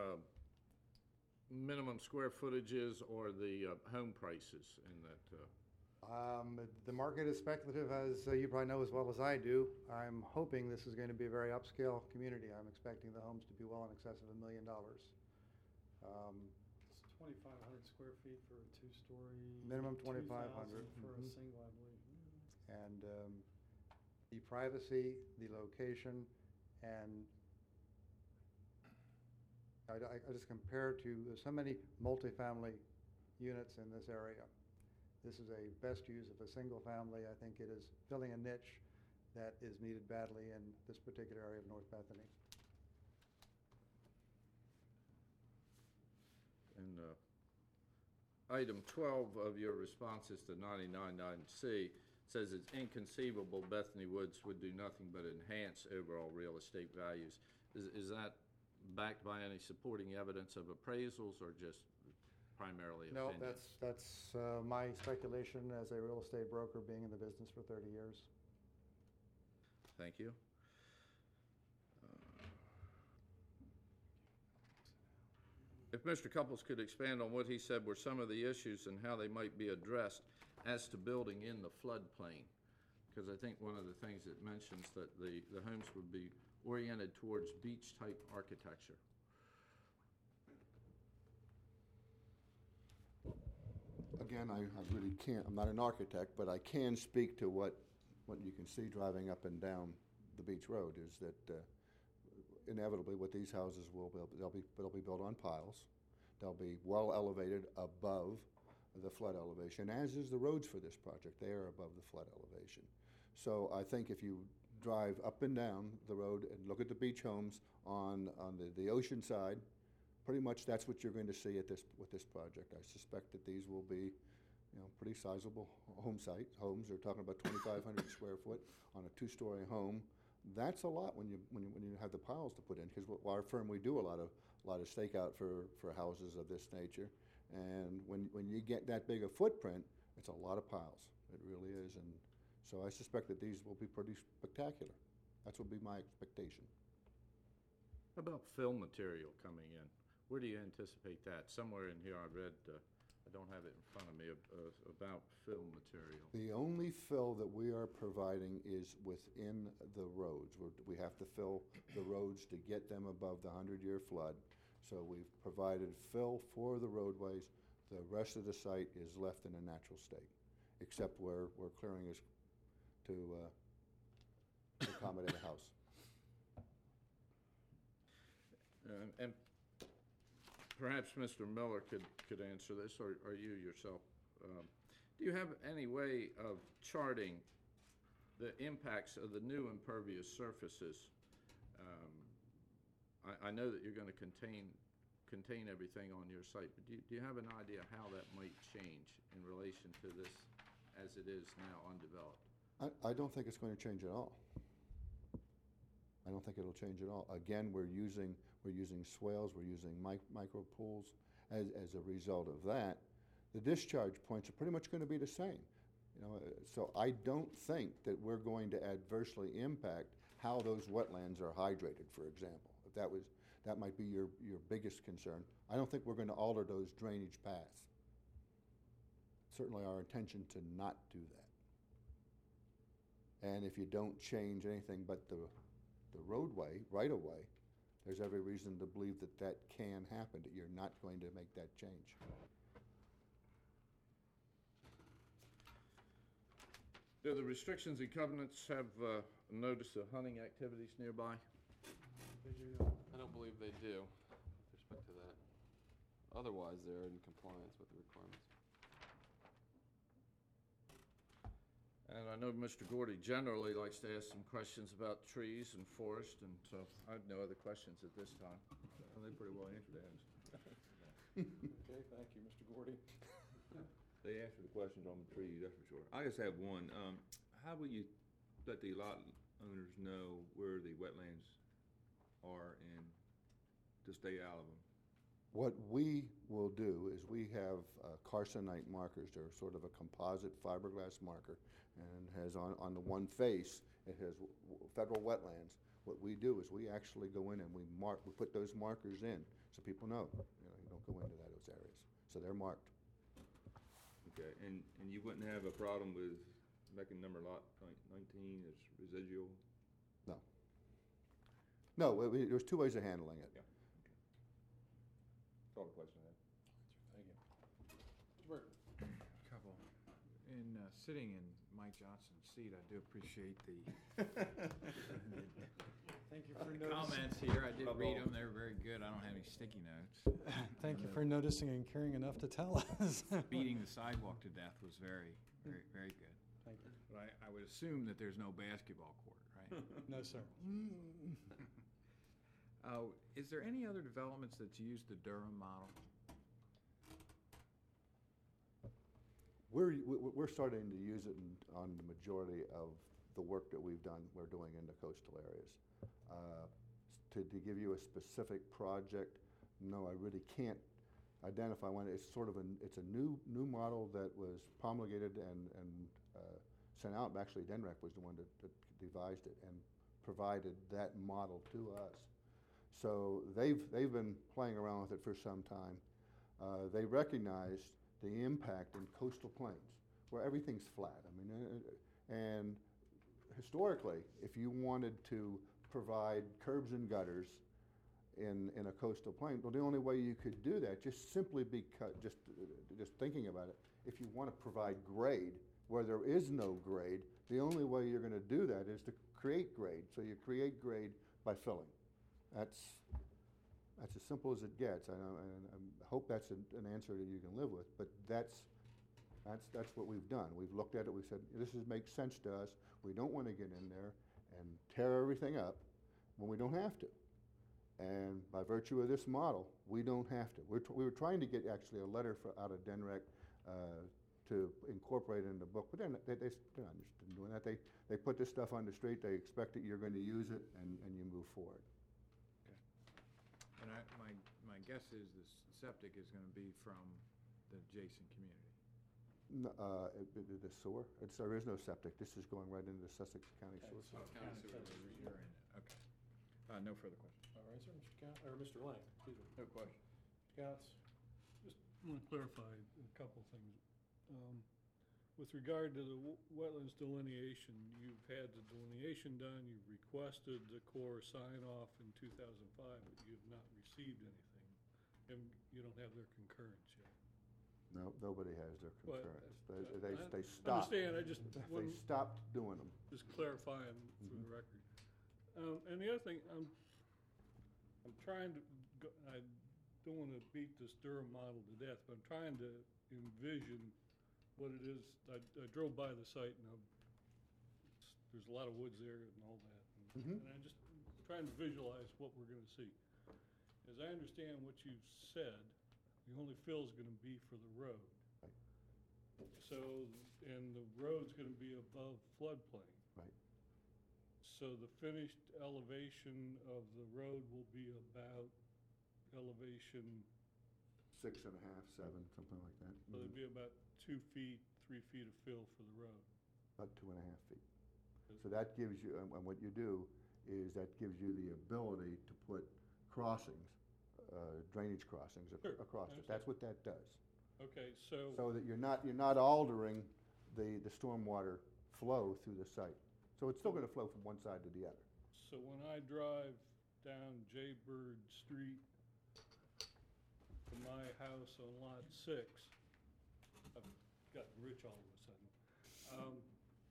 minimum square footages or the home prices in that. The market is speculative, as you probably know as well as I do. I'm hoping this is going to be a very upscale community. I'm expecting the homes to be well in excess of $1 million. It's 2,500 square feet for a two-story. Minimum 2,000 2,500. for Mhm. a single, I believe. And the privacy, the location, and I just compare to so many multifamily units in this area. This is a best use of a single family. I think it is filling a niche that is needed badly in this particular area of North Bethany. And item 12 of your responses to 99.9C says it's inconceivable Bethany Woods would do nothing but enhance overall real estate values. Is that backed by any supporting evidence of appraisals or just primarily No, opinion? that's my speculation as a real estate broker being in the business for 30 years. Thank you. If Mr. Couples could expand on what he said were some of the issues and how they might be addressed as to building in the floodplain, because I think one of the things it mentions that the homes would be oriented towards beach-type architecture. Again, I really can't, I'm not an architect, but I can speak to what you can see driving up and down the beach road is that inevitably what these houses will be, they'll be built on piles. They'll be well elevated above the flood elevation, as is the roads for this project. They are above the flood elevation. So I think if you drive up and down the road and look at the beach homes on the ocean side, pretty much that's what you're going to see with this project. I suspect that these will be, pretty sizable homes. They're talking about 2,500 square foot on a two-story home. That's a lot when you have the piles to put in. Because our firm, we do a lot of stakeout for houses of this nature, and when you get that big a footprint, it's a lot of piles. It really is, and so I suspect that these will be pretty spectacular. That would be my expectation. How about fill material coming in? Where do you anticipate that? Somewhere in here I read, I don't have it in front of me, about fill material. The only fill that we are providing is within the roads. We have to fill the roads to get them above the 100-year flood. So we've provided fill for the roadways. The rest of the site is left in a natural state, except where clearing is to accommodate a house. And perhaps Mr. Miller could answer this, or you yourself. Do you have any way of charting the impacts of the new impervious surfaces? I know that you're going to contain everything on your site, but do you have an idea how that might change in relation to this as it is now undeveloped? I don't think it's going to change at all. I don't think it'll change at all. Again, we're using swales, we're using micro pools. As a result of that, the discharge points are pretty much going to be the same. So I don't think that we're going to adversely impact how those wetlands are hydrated, for example. If that might be your biggest concern. I don't think we're going to alter those drainage paths. Certainly our intention to not do that. And if you don't change anything but the roadway, right away, there's every reason to believe that can happen, that you're not going to make that change. Do the restrictions and covenants have a notice of hunting activities nearby? I don't believe they do with respect to that. Otherwise, they're in compliance with the requirements. And I know Mr. Gordy generally likes to ask some questions about trees and forest, and so I have no other questions at this time. They pretty well answered that. Okay, thank you, Mr. Gordy. They answered the questions on the trees, that's for sure. I just have one. How will you let the lot owners know where the wetlands are and to stay out of them? What we will do is we have carcinite markers. They're sort of a composite fiberglass marker and has on the one face, it has federal wetlands. What we do is we actually go in and we put those markers in so people know, you don't go into those areas. So they're marked. Okay, and you wouldn't have a problem with making number lot 19 as residual? No. No, there's two ways of handling it. Yeah. That's all the question I have. Thank you. Mr. Burton. Couple. In sitting in Mike Johnson's seat, I do appreciate the Thank you for noticing. comments here. I did read them. They were very good. I don't have any sticky notes. Thank you for noticing and caring enough to tell us. Beating the sidewalk to death was very, very, very good. Thank you. But I would assume that there's no basketball court, right? No, sir. Is there any other developments that use the Durham model? We're starting to use it on the majority of the work that we're doing in the coastal areas. To give you a specific project, no, I really can't identify one. It's sort of it's a new model that was promulgated and sent out. Actually, DNREC was the one that devised it and provided that model to us. So they've been playing around with it for some time. They recognized the impact in coastal plains where everything's flat. I mean, and historically, if you wanted to provide curbs and gutters in a coastal plain, well, the only way you could do that, just simply just thinking about it, if you want to provide grade where there is no grade, the only way you're going to do that is to create grade. So you create grade by filling. That's as simple as it gets. And I hope that's an answer that you can live with. But that's what we've done. We've looked at it. We said this makes sense to us. We don't want to get in there and tear everything up when we don't have to. And by virtue of this model, we don't have to. We were trying to get actually a letter out of DNREC to incorporate it in the book, but they're not interested in doing that. They put this stuff on the street. They expect that you're going to use it, and you move forward. And my guess is the septic is going to be from the adjacent community. The sewer? There is no septic. This is going right into the Sussex County sewer. County sewer, you're in it. Okay. No further questions. All right, sir, Mr. Lang, excuse me. No question. Mr. Counts? Just want to clarify a couple things. With regard to the wetlands delineation, you've had the delineation done, you've requested the Corps sign off in 2005, but you've not received anything, and you don't have their concurrence yet. No, nobody has their But, concurrence. They I stopped. understand, I just They want stopped doing them. just clarifying for the record. And the other thing, I'm trying to, I don't want to beat this Durham model to death, but I'm trying to envision what it is. I drove by the site and there's a lot of woods there and all that. And I'm just trying to visualize what we're going to see. As I understand what you've said, the only fill is going to be for the road. Right. So, and the road's going to be above floodplain. Right. So the finished elevation of the road will be about elevation, 6.5, 7, something like that. so it'd be about 2 feet, 3 feet of fill for the road. About 2.5 feet. So that gives you, and what you do is that gives you the ability to put crossings, drainage crossings Sure, across I it. That's what that does. Okay, so, So that you're not altering the stormwater flow through the site. So it's still going to flow from one side to the other. so when I drive down Jaybird Street to my house on lot 6, I've gotten rich all of a sudden.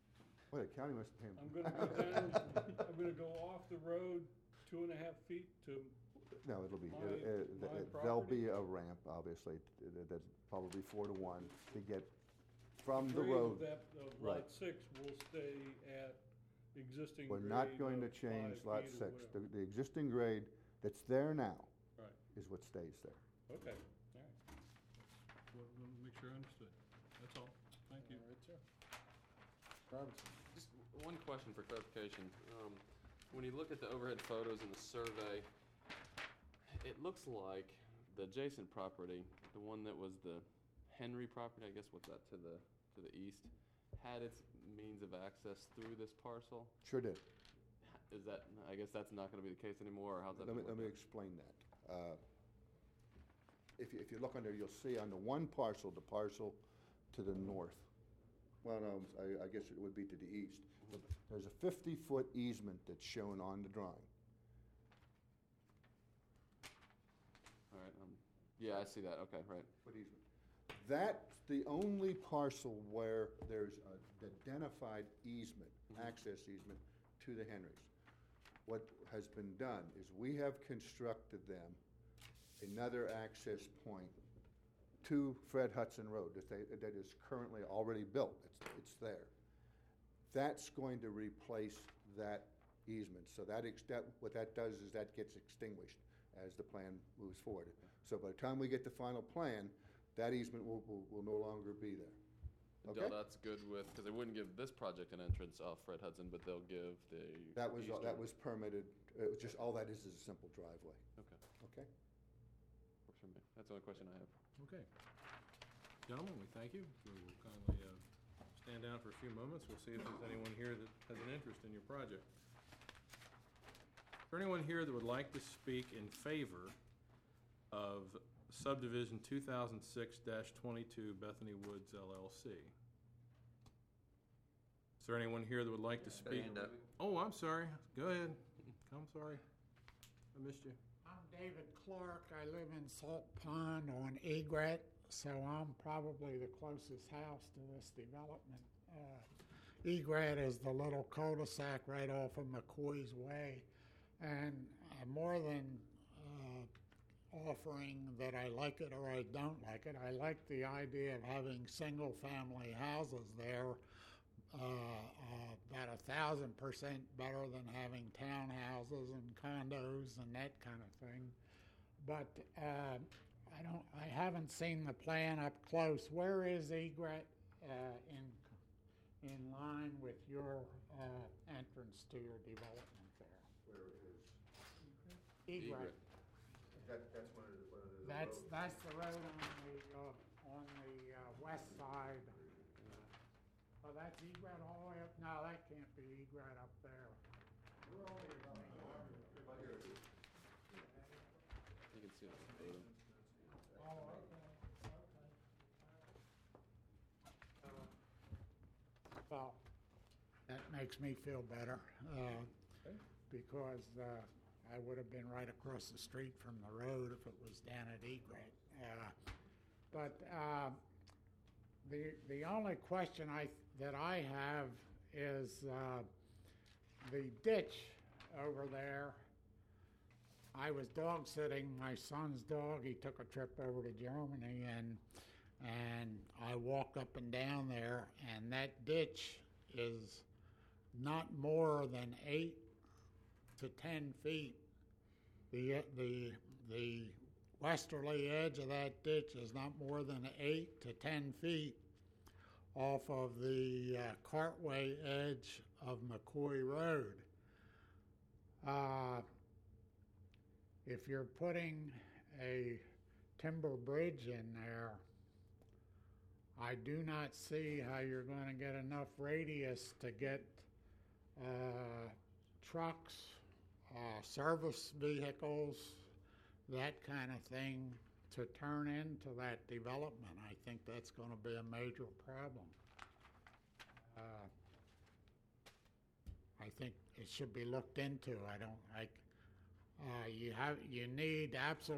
Well, the county must pay I'm them. gonna go down, I'm gonna go off the road 2.5 feet to, No, it'll be, my there'll property? be a ramp, obviously, that's probably 4 to 1 to get from the grade road. of that, of Right. lot 6 will stay at existing We're grade not going to of change 5 lot feet or 6. whatever. The existing grade that's there now Right, is what stays there. okay, all right. Well, let me make sure I understood. That's all. Thank you. All right, sir. Robinson. Just one question for clarification. When you look at the overhead photos in the survey, it looks like the adjacent property, the one that was the Henry property, I guess what's that to the east, had its means of access through this parcel. Sure did. Is that, I guess that's not gonna be the case anymore, or how's that? Let gonna me work out? explain that. If you look under, you'll see on the one parcel, the parcel to the north. Well, no, I guess it would be to the east. There's a 50-foot easement that's shown on the drawing. All right, yeah, I see that, okay, right. Foot easement. That's the only parcel where there's an identified easement, access easement to the Henrys. What has been done is we have constructed them another access point to Fred Hudson Road that is currently already built. It's there. That's going to replace that easement. So what that does is that gets extinguished as the plan moves forward. So by the time we get the final plan, that easement will no longer be there. Okay? That's good with, because they wouldn't give this project an entrance off Fred Hudson, but they'll give the. That was eastern- permitted. It was just, all that is a simple driveway. Okay, Okay? works for me. That's the only question I have. Okay. Gentlemen, we thank you. We will kindly stand down for a few moments. We'll see if there's anyone here that has an interest in your project. Is there anyone here that would like to speak in favor of subdivision 2006-22 Bethany Woods LLC? Is there anyone here that would like to speak? Oh, I'm sorry. Go ahead. I'm sorry. I missed you. I'm David Clark. I live in Salt Pond on Egret, so I'm probably the closest house to this development. Egret is the little cul-de-sac right off of McCoy's Way, and more than offering that I like it or I don't like it, I like the idea of having single-family houses there. About 1,000% better than having townhouses and condos and that kind of thing. But I haven't seen the plan up close. Where is Egret in line with your entrance to your development there? Where is? Egret. That's one of the That's the road on the west side. Oh, that's Egret all the way up? No, that can't be Egret up there. You can see it on the photo. Oh, okay. Well, that makes me feel better, because I would have been right across the street from the road if it was down at Egret. But the only question that I have is the ditch over there. I was dog sitting my son's dog. He took a trip over to Germany, and I walked up and down there, and that ditch is not more than 8 to 10 feet. The westerly edge of that ditch is not more than 8 to 10 feet off of the cartway edge of McCoy Road. If you're putting a timber bridge in there, I do not see how you're going to get enough radius to get trucks, service vehicles, that kind of thing to turn into that development. I think that's going to be a major problem. I think it should be looked into. You need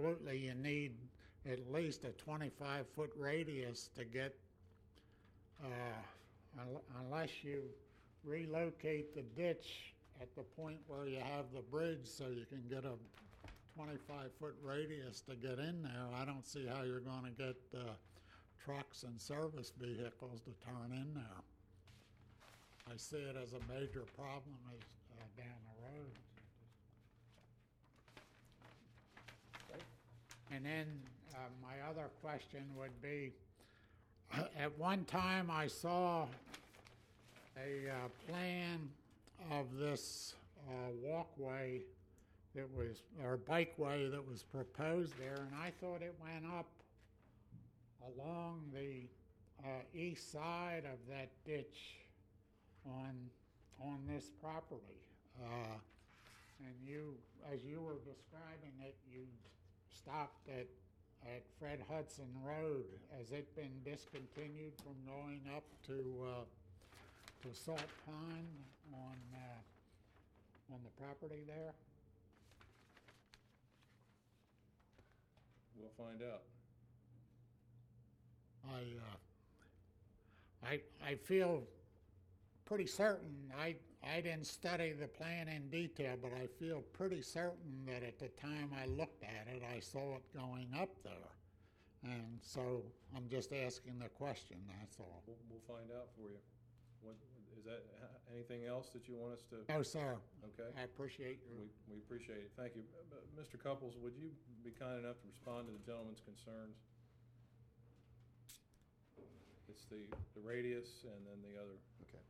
at least a 25-foot radius to get, unless you relocate the ditch at the point where you have the bridge so you can get a 25-foot radius to get in there. I don't see how you're going to get trucks and service vehicles to turn in there. I see it as a major problem as down the road. And then my other question would be, at one time I saw a plan of this walkway that was, or bikeway that was proposed there, and I thought it went up along the east side of that ditch on this property. And you, as you were describing it, you stopped at Fred Hudson Road. Has it been discontinued from going up to Salt Pond on the property there? We'll find out. I feel pretty certain, I didn't study the plan in detail, but I feel pretty certain that at the time I looked at it, I saw it going up there. And so I'm just asking the question, that's all. We'll find out for you. What, is that anything else that you want us to? No, sir. Okay. I appreciate your... We appreciate it. Thank you. Mr. Couples, would you be kind enough to respond to the gentleman's concerns? It's the radius and then the other. Okay.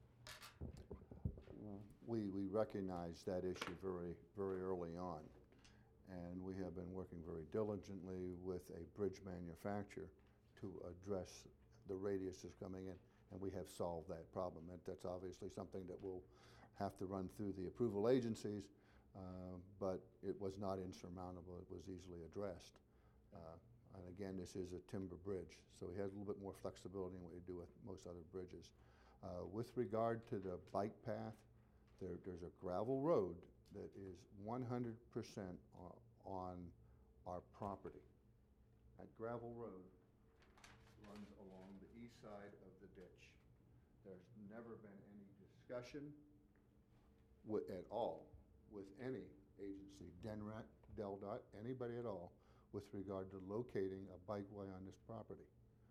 We recognize that issue very, very early on, and we have been working very diligently with a bridge manufacturer to address the radiuses coming in, and we have solved that problem. That's obviously something that we'll have to run through the approval agencies, but it was not insurmountable. It was easily addressed. And again, this is a timber bridge, so it has a little bit more flexibility than what you do with most other bridges. With regard to the bike path, there's a gravel road that is 100% on our property. That gravel road runs along the east side of the ditch. There's never been any discussion at all with any agency, DNRAT, DELDOT, anybody at all, with regard to locating a bikeway on this property.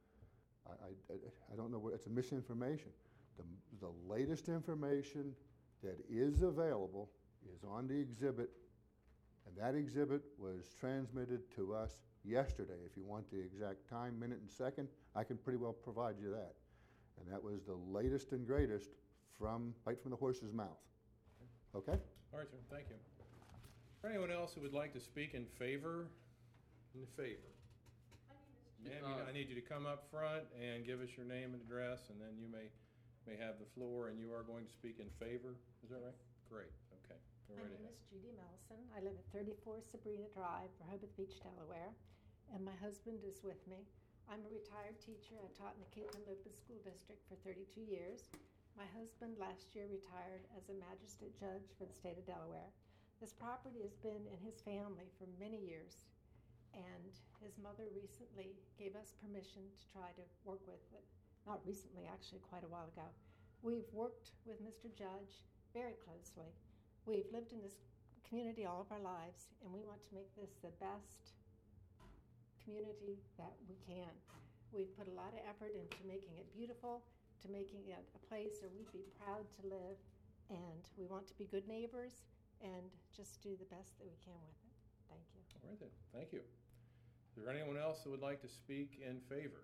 I don't know where, it's a misinformation. The latest information that is available is on the exhibit, and that exhibit was transmitted to us yesterday. If you want the exact time, minute, and second, I can pretty well provide you that. And that was the latest and greatest right from the horse's mouth. Okay? All right, sir. Thank you. For anyone else who would like to speak in favor? In favor. Ma'am, I need you to come up front and give us your name and address, and then you may have the floor, and you are going to speak in favor. Is that right? Great. Okay. My name is Judy Melson. I live at 34 Sabrina Drive, Rehoboth Beach, Delaware, and my husband is with me. I'm a retired teacher. I taught in the Cape Henlopen School District for 32 years. My husband last year retired as a magistrate judge for the state of Delaware. This property has been in his family for many years, and his mother recently gave us permission to try to work with it. Not recently, actually, quite a while ago. We've worked with Mr. Judge very closely. We've lived in this community all of our lives, and we want to make this the best community that we can. We've put a lot of effort into making it beautiful, to making it a place where we'd be proud to live, and we want to be good neighbors and just do the best that we can with it. Thank you. All right then. Thank you. Is there anyone else that would like to speak in favor?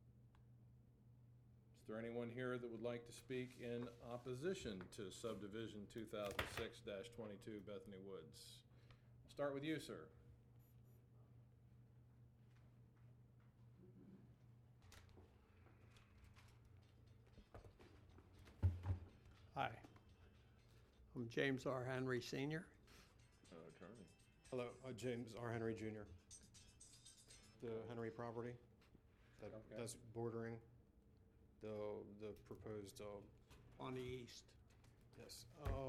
Is there anyone here that would like to speak in opposition to subdivision 2006-22 Bethany Woods? I'll start with you, sir. Hi, I'm James R. Henry Sr. Attorney. Hello, James R. Henry Jr. The Henry property that's bordering the proposed. On the east. Yes.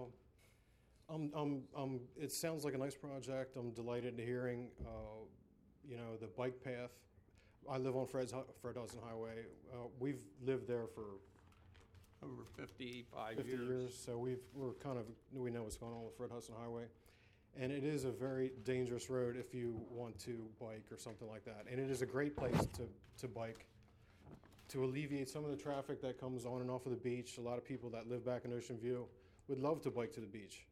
It sounds like a nice project. I'm delighted to hearing. The bike path. I live on Fred Hudson Highway. We've lived there for over 55 50 years. So we know what's going on with Fred Hudson Highway. And it is a very dangerous road if you want to bike or something like that. And it is a great place to bike, to alleviate some of the traffic that comes on and off of the beach. A lot of people that live back in Ocean View would love to bike to the beach.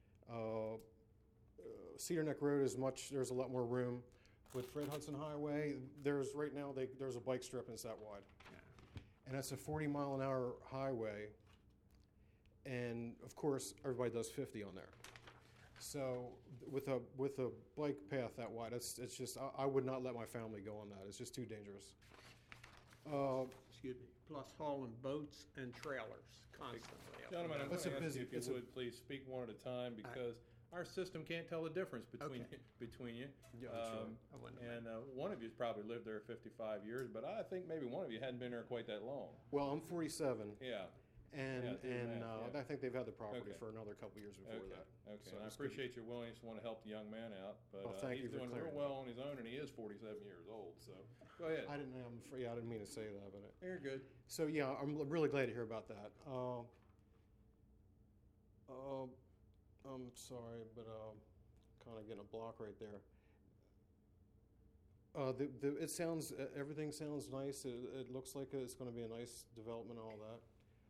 Cedar Neck Road there's a lot more room. With Fred Hudson Highway, there's a bike strip and it's that wide. And that's a 40-mile-an-hour highway. And of course, everybody does 50 on there. So with a bike path that wide, it's just I would not let my family go on that. It's just too dangerous. Excuse me, plus hauling boats and trailers constantly. up Gentlemen, and I'm down. going to ask you if you would please speak one at a time because our system can't tell the difference between you. Yeah, sure. And one of you's probably lived there 55 years, but I think maybe one of you hadn't been there quite that long. Well, I'm 47. Yeah. And Yeah. I think they've had the property Okay. for another couple years before that. Okay, So and I it's good. appreciate your willingness to want to help the young man out, but Well, thank he's you for doing real clearing well on his own, and he is 47 years old, so go ahead. I didn't mean to say that, but You're good. so yeah, I'm really glad to hear about that. I'm sorry, but kind of getting a block right there. It sounds everything sounds nice. It looks like it's going to be a nice development and all that.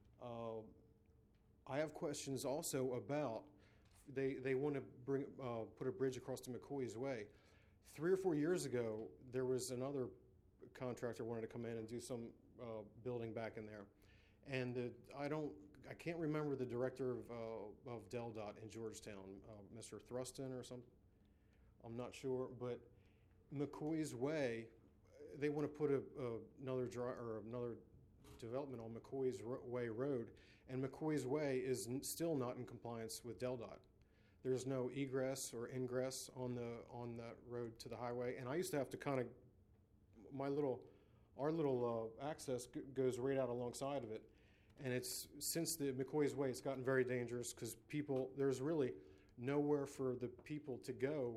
I have questions also about they want to put a bridge across to McCoy's Way. 3 or 4 years ago, there was another contractor wanted to come in and do some building back in there, and I can't remember the director of DelDOT in Georgetown, Mr. Thruston or something. I'm not sure, but McCoy's Way, they want to put another development on McCoy's Way Road, and McCoy's Way is still not in compliance with DelDOT. There's no egress or ingress on that road to the highway, and I used to have to kind of our little access goes right out alongside of it, and it's since the McCoy's Way, it's gotten very dangerous because there's really nowhere for the people to go,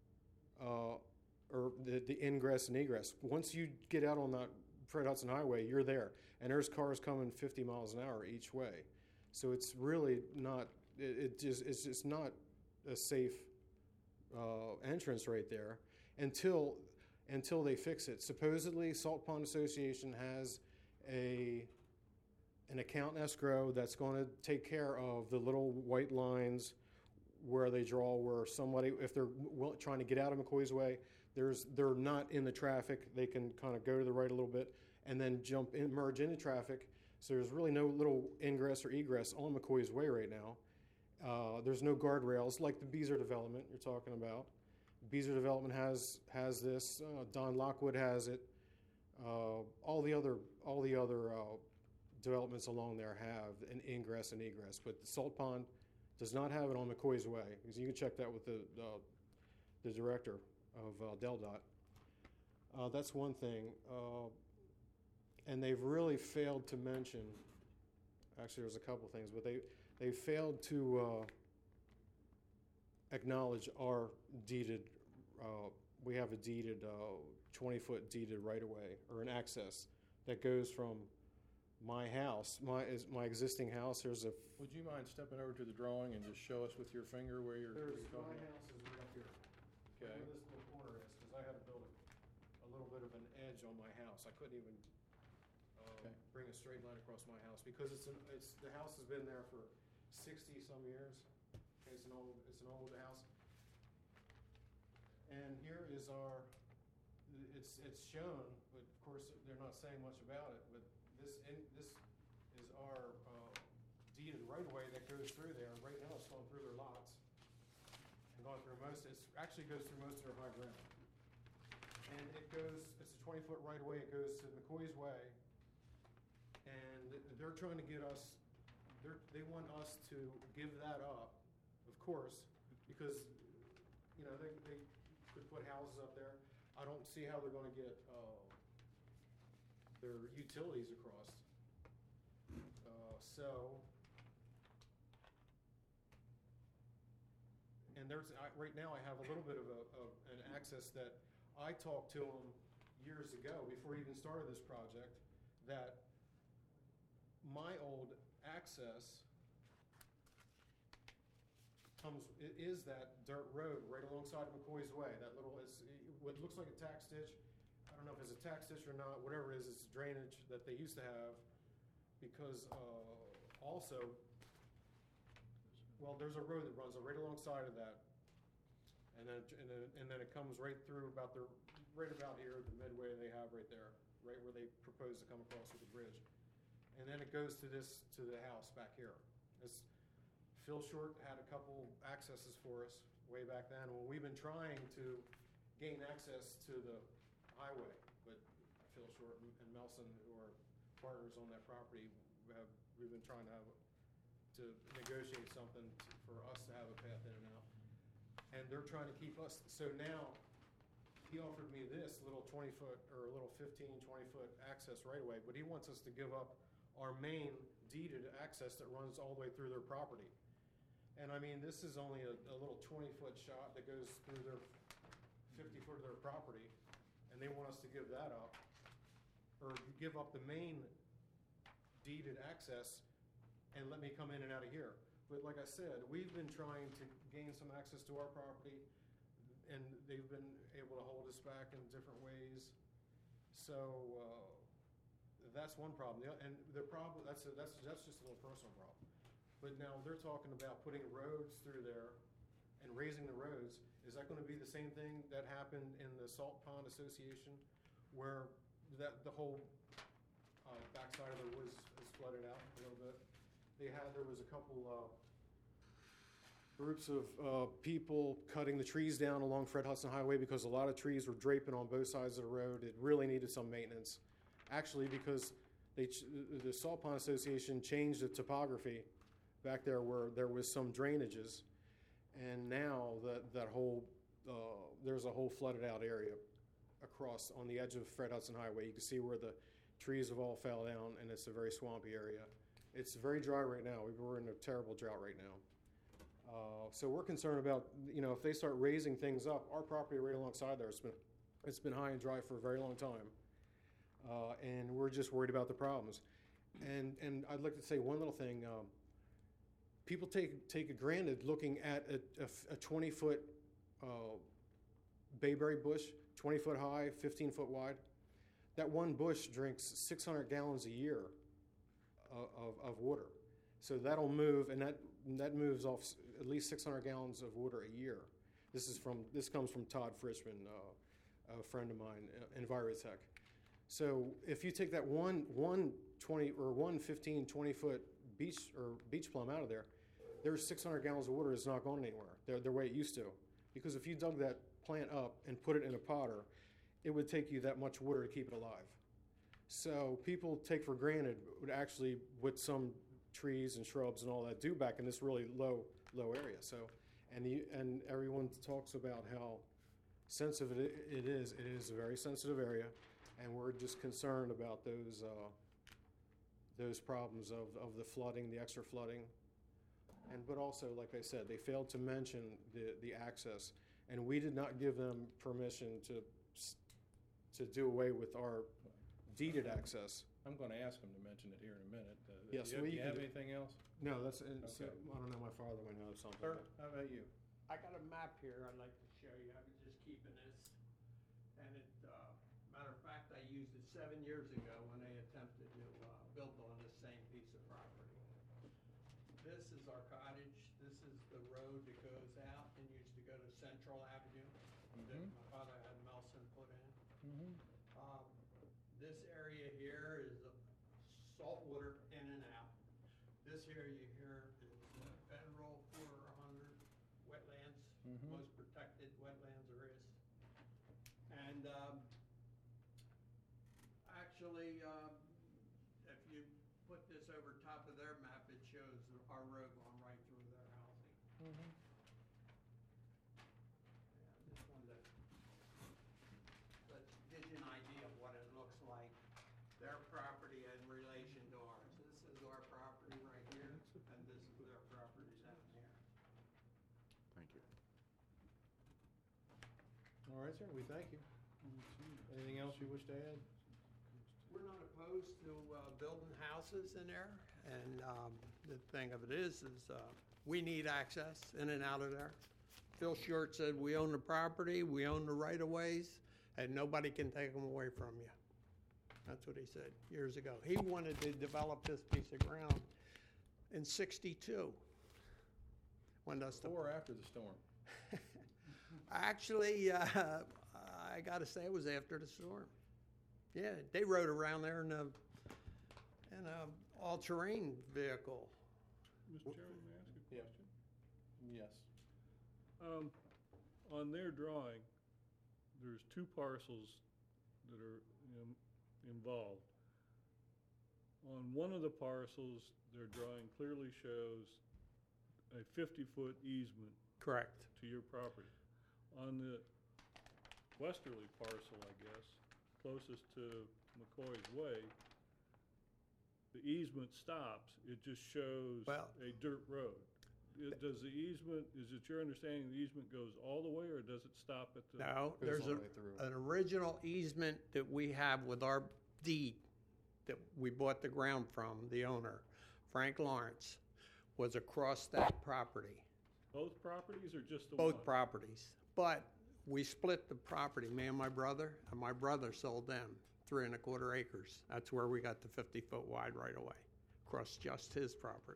or the ingress and egress. Once you get out on that Fred Hudson Highway, you're there, and there's cars coming 50 miles an hour each way. So it's really not. It's just not a safe entrance right there until they fix it. Supposedly, Salt Pond Association has an account escrow that's going to take care of the little white lines where they draw where somebody, if they're trying to get out of McCoy's Way, they're not in the traffic. They can kind of go to the right a little bit and then merge into traffic. So there's really no little ingress or egress on McCoy's Way right now. There's no guardrails like the Beezer development you're talking about. Beezer development has this. Don Lockwood has it. All the other developments along there have an ingress and egress, but the Salt Pond does not have it on McCoy's Way. You can check that with the director of DelDOT. That's one thing. And they've really failed to mention, actually there's a couple things, but they failed to acknowledge our deeded, we have a deeded 20-foot deeded right-of-way, or an access that goes from my house, my existing house. There's a. Would you mind stepping over to the drawing and just show us with your finger where you're My talking? house is right up here. Okay. Where this little corner is, because I had to build a little bit of an edge on my house. I couldn't even bring a straight line across my house because the house has been there for 60-some years. Okay, it's an old house. And here is it's shown, but of course they're not saying much about it. But this is our deeded right-of-way that goes through there. Right now, it's going through their lots and going through it actually goes through most of their high ground. And it's a 20-foot right-of-way. It goes to McCoy's Way. And they're trying to get us, they want us to give that up, of course, because, they could put houses up there. I don't see how they're going to get their utilities across. And right now I have a little bit of an access that I talked to them years ago before we even started this project, that my old access is that dirt road right alongside of McCoy's Way. That little, what looks like a tax ditch. I don't know if it's a tax ditch or not, whatever it is, it's drainage that they used to have. Because also, well, there's a road that runs right alongside of that. And then it comes right through right about here, the midway they have right there, right where they propose to come across with the bridge. And then it goes to the house back here. Phil Short had a couple accesses for us way back then when we've been trying to gain access to the highway. But Phil Short and Melson, who are partners on that property, we've been trying to negotiate something for us to have a path in and out. And they're trying to keep us, so now he offered me this little 20-foot or a little 15, 20-foot access right away, but he wants us to give up our main deeded access that runs all the way through their property. And I mean, this is only a little 20-foot shot that goes through their 50-foot of their property, and they want us to give that up, or give up the main deeded access and let me come in and out of here. But like I said, we've been trying to gain some access to our property, and they've been able to hold us back in different ways. So that's one problem. And the problem, that's just a little personal problem. But now they're talking about putting roads through there and raising the roads. Is that going to be the same thing that happened in the Salt Pond Association, where the whole backside of it was flooded out a little bit? There was a couple groups of people cutting the trees down along Fred Hudson Highway because a lot of trees were draping on both sides of the road. It really needed some maintenance. Actually, because the Salt Pond Association changed the topography back there where there was some drainages, and now there's a whole flooded out area across on the edge of Fred Hudson Highway. You can see where the trees have all fell down, and it's a very swampy area. It's very dry right now. We're in a terrible drought right now. So we're concerned about, if they start raising things up, our property right alongside there, it's been high and dry for a very long time. And we're just worried about the problems. And I'd like to say one little thing. People take it granted looking at a 20-foot bayberry bush, 20-foot high, 15-foot wide. That one bush drinks 600 gallons a year of water. So that'll move, and that moves off at least 600 gallons of water a year. This comes from Todd Frischman, a friend of mine, Envirotech. So if you take that one 20 or one 15, 20-foot beach plum out of there, there's 600 gallons of water that's not going anywhere the way it used to. Because if you dug that plant up and put it in a potter, it would take you that much water to keep it alive. So people take for granted actually what some trees and shrubs and all that do back in this really low area. So, and everyone talks about how sensitive it is. It is a very sensitive area, and we're just concerned about those problems of the flooding, the extra flooding. But also, like I said, they failed to mention the access, and we did not give them permission to do away with our deeded access. I'm going to ask them to mention it here in a minute. Yes, do you have anything else? No, that's. Okay. I don't know. My father might know something. Sir, how about you? I got a map here I'd like to show you. I've been just keeping this. And matter of fact, I used it 7 years ago when they attempted to build on this same piece of property. This is our cottage. This is the road that goes out and used to go to Central Avenue that my father had Melson put in. This area here is salt water in and out. This area here is federal 400 wetlands, most protected wetlands there is. And actually, if you put this over top of their map, it shows our road going right through their housing. Yeah, just wanted to give you an idea of what it looks like, their property in relation to ours. This is our property right here, and this is their property down here. Thank you. All right, sir, we thank you. Anything else you wish to add? We're not opposed to building houses in there. And the thing of it is we need access in and out of there. Phil Short said, we own the property, we own the right-of-ways, and nobody can take them away from you. That's what he said years ago. He wanted to develop this piece of ground in '62. When does the Before or after the storm? Actually, I got to say it was after the storm. Yeah, they rode around there in a all-terrain vehicle. Mr. Chairman, may I ask a Yeah. question? Yes. On their drawing, there's two parcels that are involved. On one of the parcels, their drawing clearly shows a 50-foot easement Correct. to your property. On the westerly parcel, I guess, closest to McCoy's Way, the easement stops. It just shows Well- a dirt road. Does the easement, is it your understanding the easement goes all the way, or does it stop at the? No, Goes there's all the way through. an original easement that we have with our deed that we bought the ground from, the owner, Frank Lawrence, was across that property. Both properties or just the one? Both properties. But we split the property, me and my brother sold them 3¼ acres. That's where we got the 50-foot wide right away, across just his property.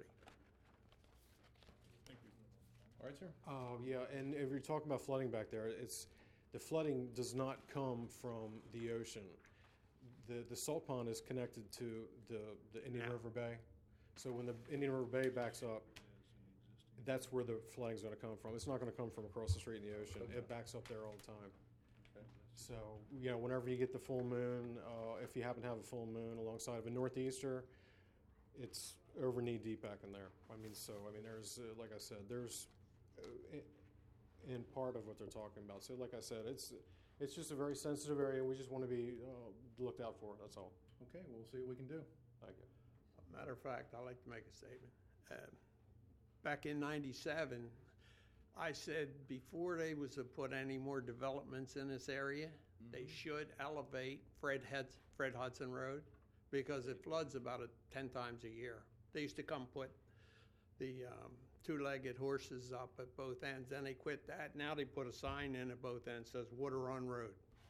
Thank you. All right, sir. Yeah, and if you're talking about flooding back there, the flooding does not come from the ocean. The salt pond is connected to the Indian Yeah. River Bay. So when the Indian River Bay backs up, that's where the flooding's going to come from. It's not going to come from across the street in the ocean. It backs up there all the time. So, whenever you get the full moon, if you happen to have a full moon alongside of a northeaster, it's over knee deep back in there. There's, like I said, there's in part of what they're talking about. So, like I said, it's just a very sensitive area. We just want to be looked out for. That's all. Okay, we'll see what we can do. Thank you. Matter of fact, I'd like to make a statement. Back in '97, I said before they was to put any more developments in this area, they should elevate Fred Hudson Road because it floods about 10 times a year. They used to come put the two-legged horses up at both ends, then they quit that. Now they put a sign in at both ends that says Water on Road.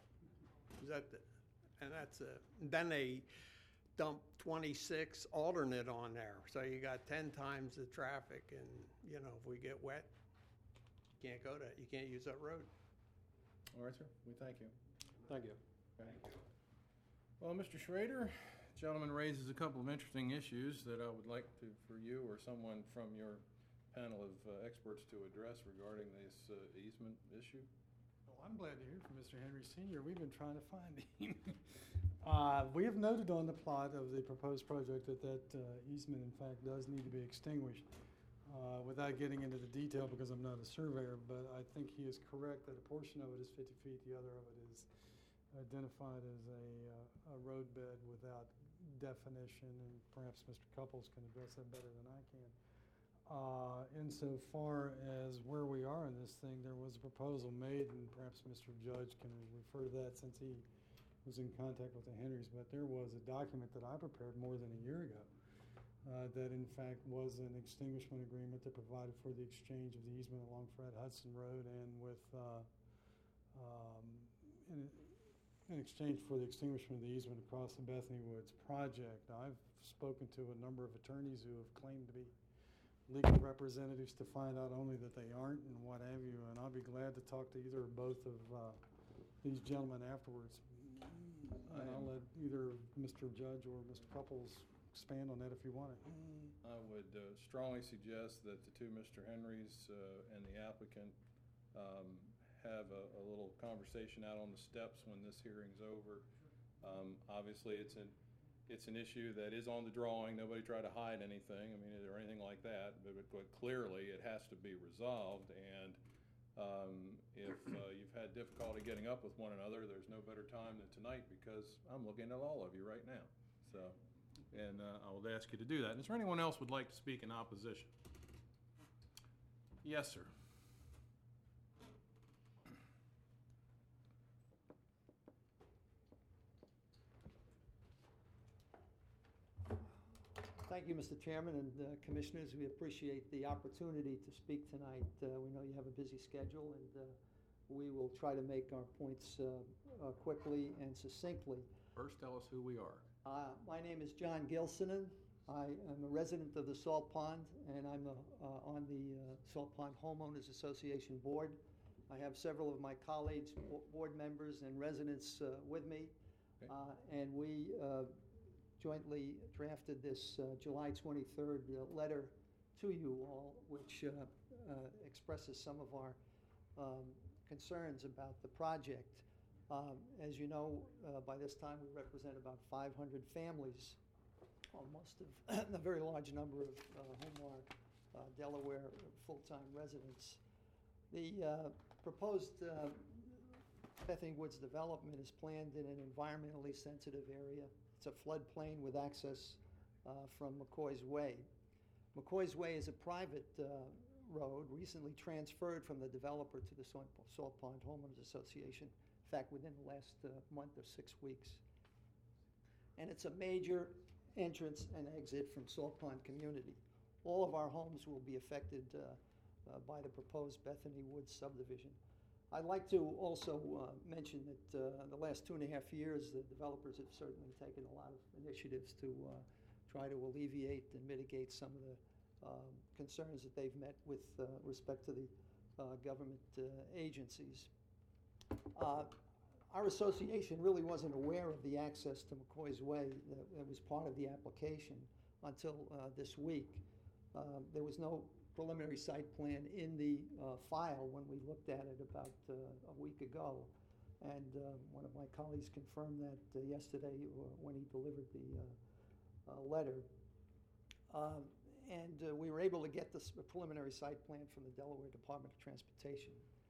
Then they dump 26 alternate on there. So you got 10 times the traffic, and if we get wet, you can't go you can't use that road. All right, sir. We thank you. Thank you. Okay. Well, Mr. Schrader, gentleman raises a couple of interesting issues that I would like for you or someone from your panel of experts to address regarding this easement issue. Well, I'm glad to hear from Mr. Henry Sr. We've been trying to find him. We have noted on the plot of the proposed project that easement, in fact, does need to be extinguished. Without getting into the detail, because I'm not a surveyor, but I think he is correct that a portion of it is 50 feet, the other of it is identified as a roadbed without definition, and perhaps Mr. Couples can address that better than I can. Insofar as where we are in this thing, there was a proposal made, and perhaps Mr. Judge can refer to that since he was in contact with the Henrys, but there was a document that I prepared more than a year ago that in fact was an extinguishment agreement that provided for the exchange of the easement along Fred Hudson Road and with in exchange for the extinguishment of the easement across the Bethany Woods project. Now, I've spoken to a number of attorneys who have claimed to be legal representatives to find out only that they aren't and what have you, and I'll be glad to talk to either or both of these gentlemen afterwards. And I'll let either Mr. Judge or Mr. Couples expand on that if you want it. I would strongly suggest that the two Mr. Henrys and the applicant have a little conversation out on the steps when this hearing's over. Obviously, it's an issue that is on the drawing. Nobody tried to hide anything, or anything like that, but clearly it has to be resolved, and if you've had difficulty getting up with one another, there's no better time than tonight, because I'm looking at all of you right now. And I would ask you to do that. And is there anyone else would like to speak in opposition? Yes, sir. Thank you, Mr. Chairman and Commissioners. We appreciate the opportunity to speak tonight. We know you have a busy schedule, and we will try to make our points quickly and succinctly. First, tell us who we are. My name is John Gilsonen. I am a resident of the Salt Pond, and I'm on the Salt Pond Homeowners Association Board. I have several of my colleagues, board members, and residents with me, and we jointly drafted this July 23rd letter to you all, which expresses some of our concerns about the project. As you know, by this time we represent about 500 families, almost of a very large number of Homelar, Delaware full-time residents. The proposed Bethany Woods development is planned in an environmentally sensitive area. It's a floodplain with access from McCoy's Way. McCoy's Way is a private road recently transferred from the developer to the Salt Pond Homeowners Association, in fact, within the last month or 6 weeks. And it's a major entrance and exit from Salt Pond community. All of our homes will be affected by the proposed Bethany Woods subdivision. I'd like to also mention that the last 2.5 years, the developers have certainly taken a lot of initiatives to try to alleviate and mitigate some of the concerns that they've met with respect to the government agencies. Our association really wasn't aware of the access to McCoy's Way that was part of the application until this week. There was no preliminary site plan in the file when we looked at it about a week ago. And one of my colleagues confirmed that yesterday when he delivered the letter. And we were able to get this preliminary site plan from the Delaware Department of Transportation.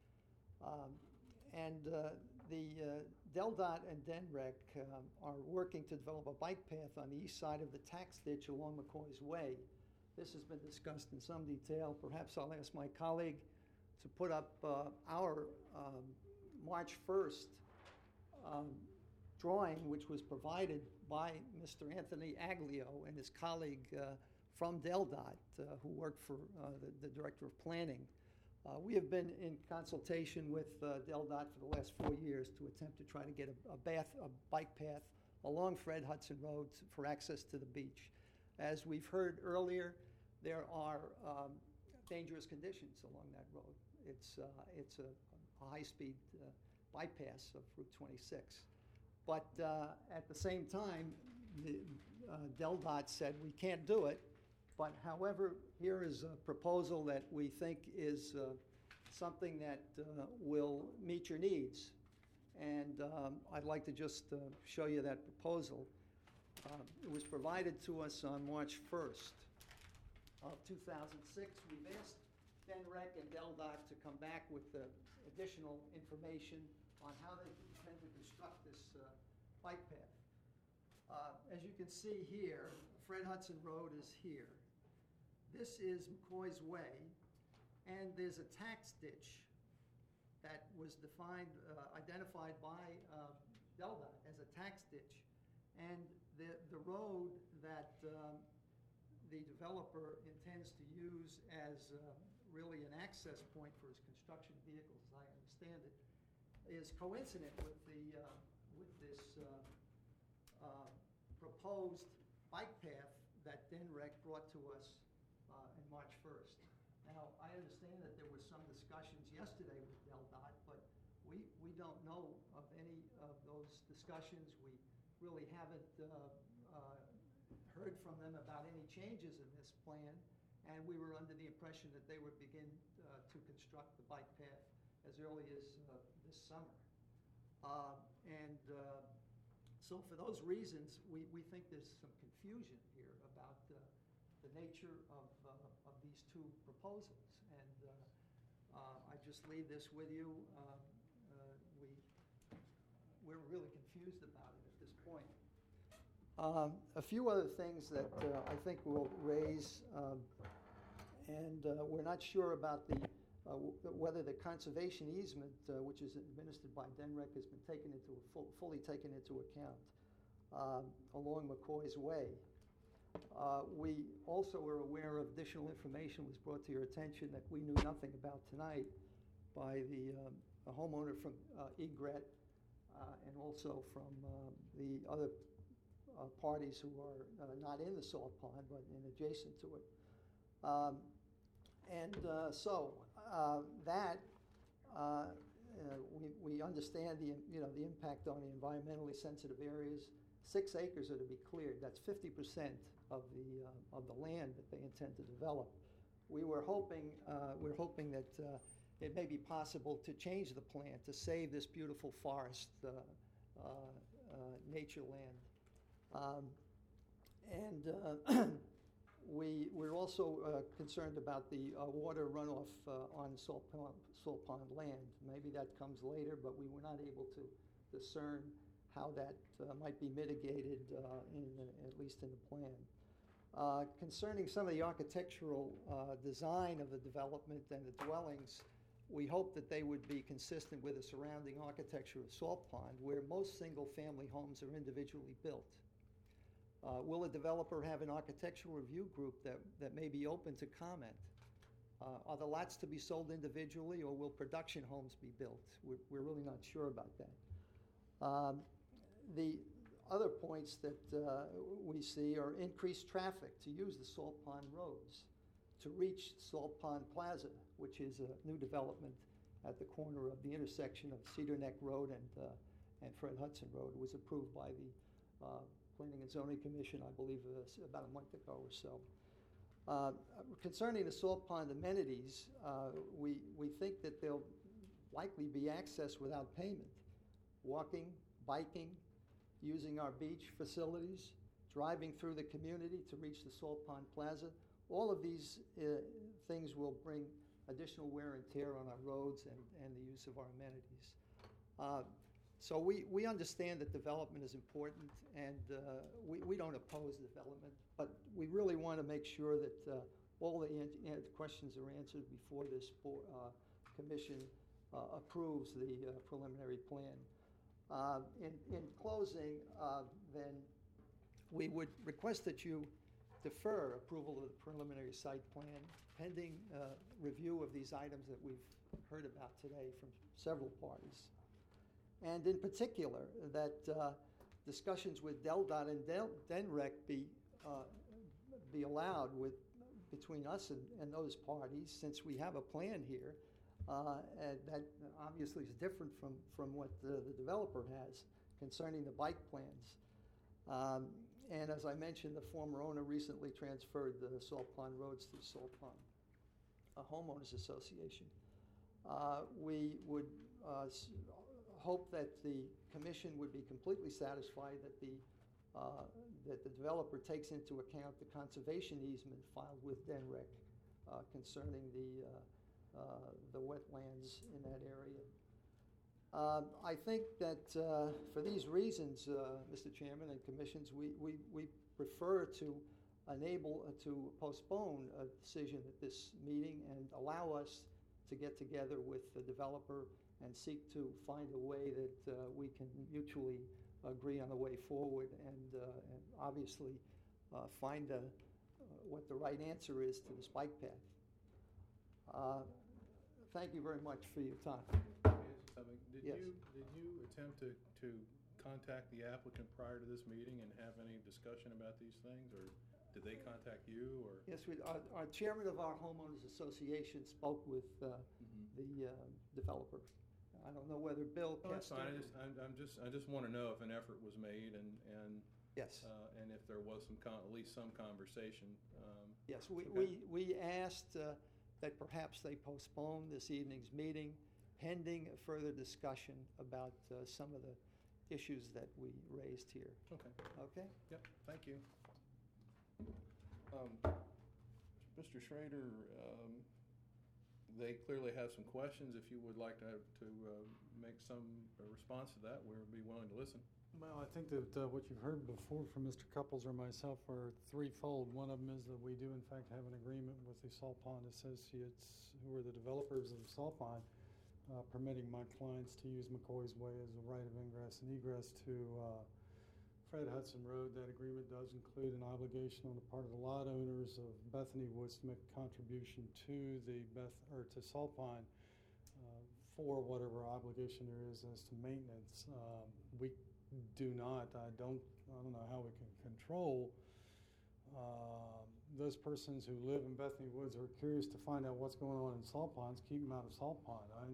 The DelDOT and DENREC are working to develop a bike path on the east side of the tax ditch along McCoy's Way. This has been discussed in some detail. Perhaps I'll ask my colleague to put up our March 1st drawing, which was provided by Mr. Anthony Aglio and his colleague from DelDOT, who worked for the Director of Planning. We have been in consultation with DelDOT for the last 4 years to attempt to try to get a bike path along Fred Hudson Road for access to the beach. As we've heard earlier, there are dangerous conditions along that road. It's a high-speed bypass of Route 26. But at the same time, DelDOT said we can't do it. But however, here is a proposal that we think is something that will meet your needs. And I'd like to just show you that proposal. It was provided to us on March 1st of 2006. We've asked DENREC and DelDOT to come back with additional information on how they intend to construct this bike path. As you can see here, Fred Hudson Road is here. This is McCoy's Way, and there's a tax ditch that was identified by DelDOT as a tax ditch. And the road that the developer intends to use as really an access point for his construction vehicles, as I understand it, is coincident with this proposed bike path that DENREC brought to us in March 1st. Now, I understand that there were some discussions yesterday with DelDOT, but we don't know of any of those discussions. We really haven't heard from them about any changes in this plan, and we were under the impression that they would begin to construct the bike path as early as this summer. So for those reasons, we think there's some confusion here about the nature of these two proposals. And I just leave this with you. We're really confused about it at this point. A few other things that I think we'll raise, and we're not sure about whether the conservation easement, which is administered by DENREC, has been fully taken into account along McCoy's Way. We also were aware of additional information was brought to your attention that we knew nothing about tonight by the a homeowner from Egret and also from the other parties who are not in the salt pond but in adjacent to it. We understand the impact on the environmentally sensitive areas. 6 acres are to be cleared. That's 50% of the land that they intend to develop. We're hoping that it may be possible to change the plan to save this beautiful forest nature land. We're also concerned about the water runoff on Salt Pond land. Maybe that comes later, but we were not able to discern how that might be mitigated, at least in the plan. Concerning some of the architectural design of the development and the dwellings, we hope that they would be consistent with the surrounding architecture of Salt Pond, where most single-family homes are individually built. Will a developer have an architectural review group that may be open to comment? Are the lots to be sold individually, or will production homes be built? We're really not sure about that. The other points that we see are increased traffic to use the Salt Pond roads, to reach Salt Pond Plaza, which is a new development at the corner of the intersection of Cedar Neck Road and Fred Hudson Road. It was approved by the Planning and Zoning Commission, I believe, about a month ago or so. Concerning the Salt Pond amenities, we think that they'll likely be accessed without payment. Walking, biking, using our beach facilities, driving through the community to reach the Salt Pond Plaza. All of these things will bring additional wear and tear on our roads and the use of our amenities. So we understand that development is important, and we don't oppose development, but we really want to make sure that all the questions are answered before this commission approves the preliminary plan. In closing, then, we would request that you defer approval of the preliminary site plan pending review of these items that we've heard about today from several parties. And in particular, that discussions with DelDOT and DENREC be allowed between us and those parties, since we have a plan here and that obviously is different from what the developer has concerning the bike plans. And as I mentioned, the former owner recently transferred the Salt Pond roads to Salt Pond Homeowners Association. We would hope that the commission would be completely satisfied that the developer takes into account the conservation easement filed with DENREC concerning the wetlands in that area. I think that for these reasons, Mr. Chairman and commissions, we prefer to postpone a decision at this meeting and allow us to get together with the developer and seek to find a way that we can mutually agree on a way forward and obviously find what the right answer is to this bike path. Thank you very much for your time. Yes. Did you attempt to contact the applicant prior to this meeting and have any discussion about these things, or did they contact you? Or yes, our chairman of our homeowners association spoke with the developer. I don't know whether Bill. No, that's fine. I just want to know if an effort was made and yes, and if there was at least some conversation. Yes, okay. we asked that perhaps they postpone this evening's meeting pending a further discussion about some of the issues that we raised here. Okay. Okay? Yep, thank you. Mr. Schrader, they clearly have some questions. If you would like to make some response to that, we'll be willing to listen. Well, I think that what you've heard before from Mr. Couples or myself are threefold. One of them is that we do, in fact, have an agreement with the Salt Pond Associates, who are the developers of Salt Pond, permitting my clients to use McCoy's Way as a right of ingress and egress to Fred Hudson Road, that agreement does include an obligation on the part of the lot owners of Bethany Woods to make a contribution to to Salt Pine for whatever obligation there is as to maintenance. We do not. I don't know how we can control those persons who live in Bethany Woods are curious to find out what's going on in Salt Ponds. Keep them out of Salt Pond. I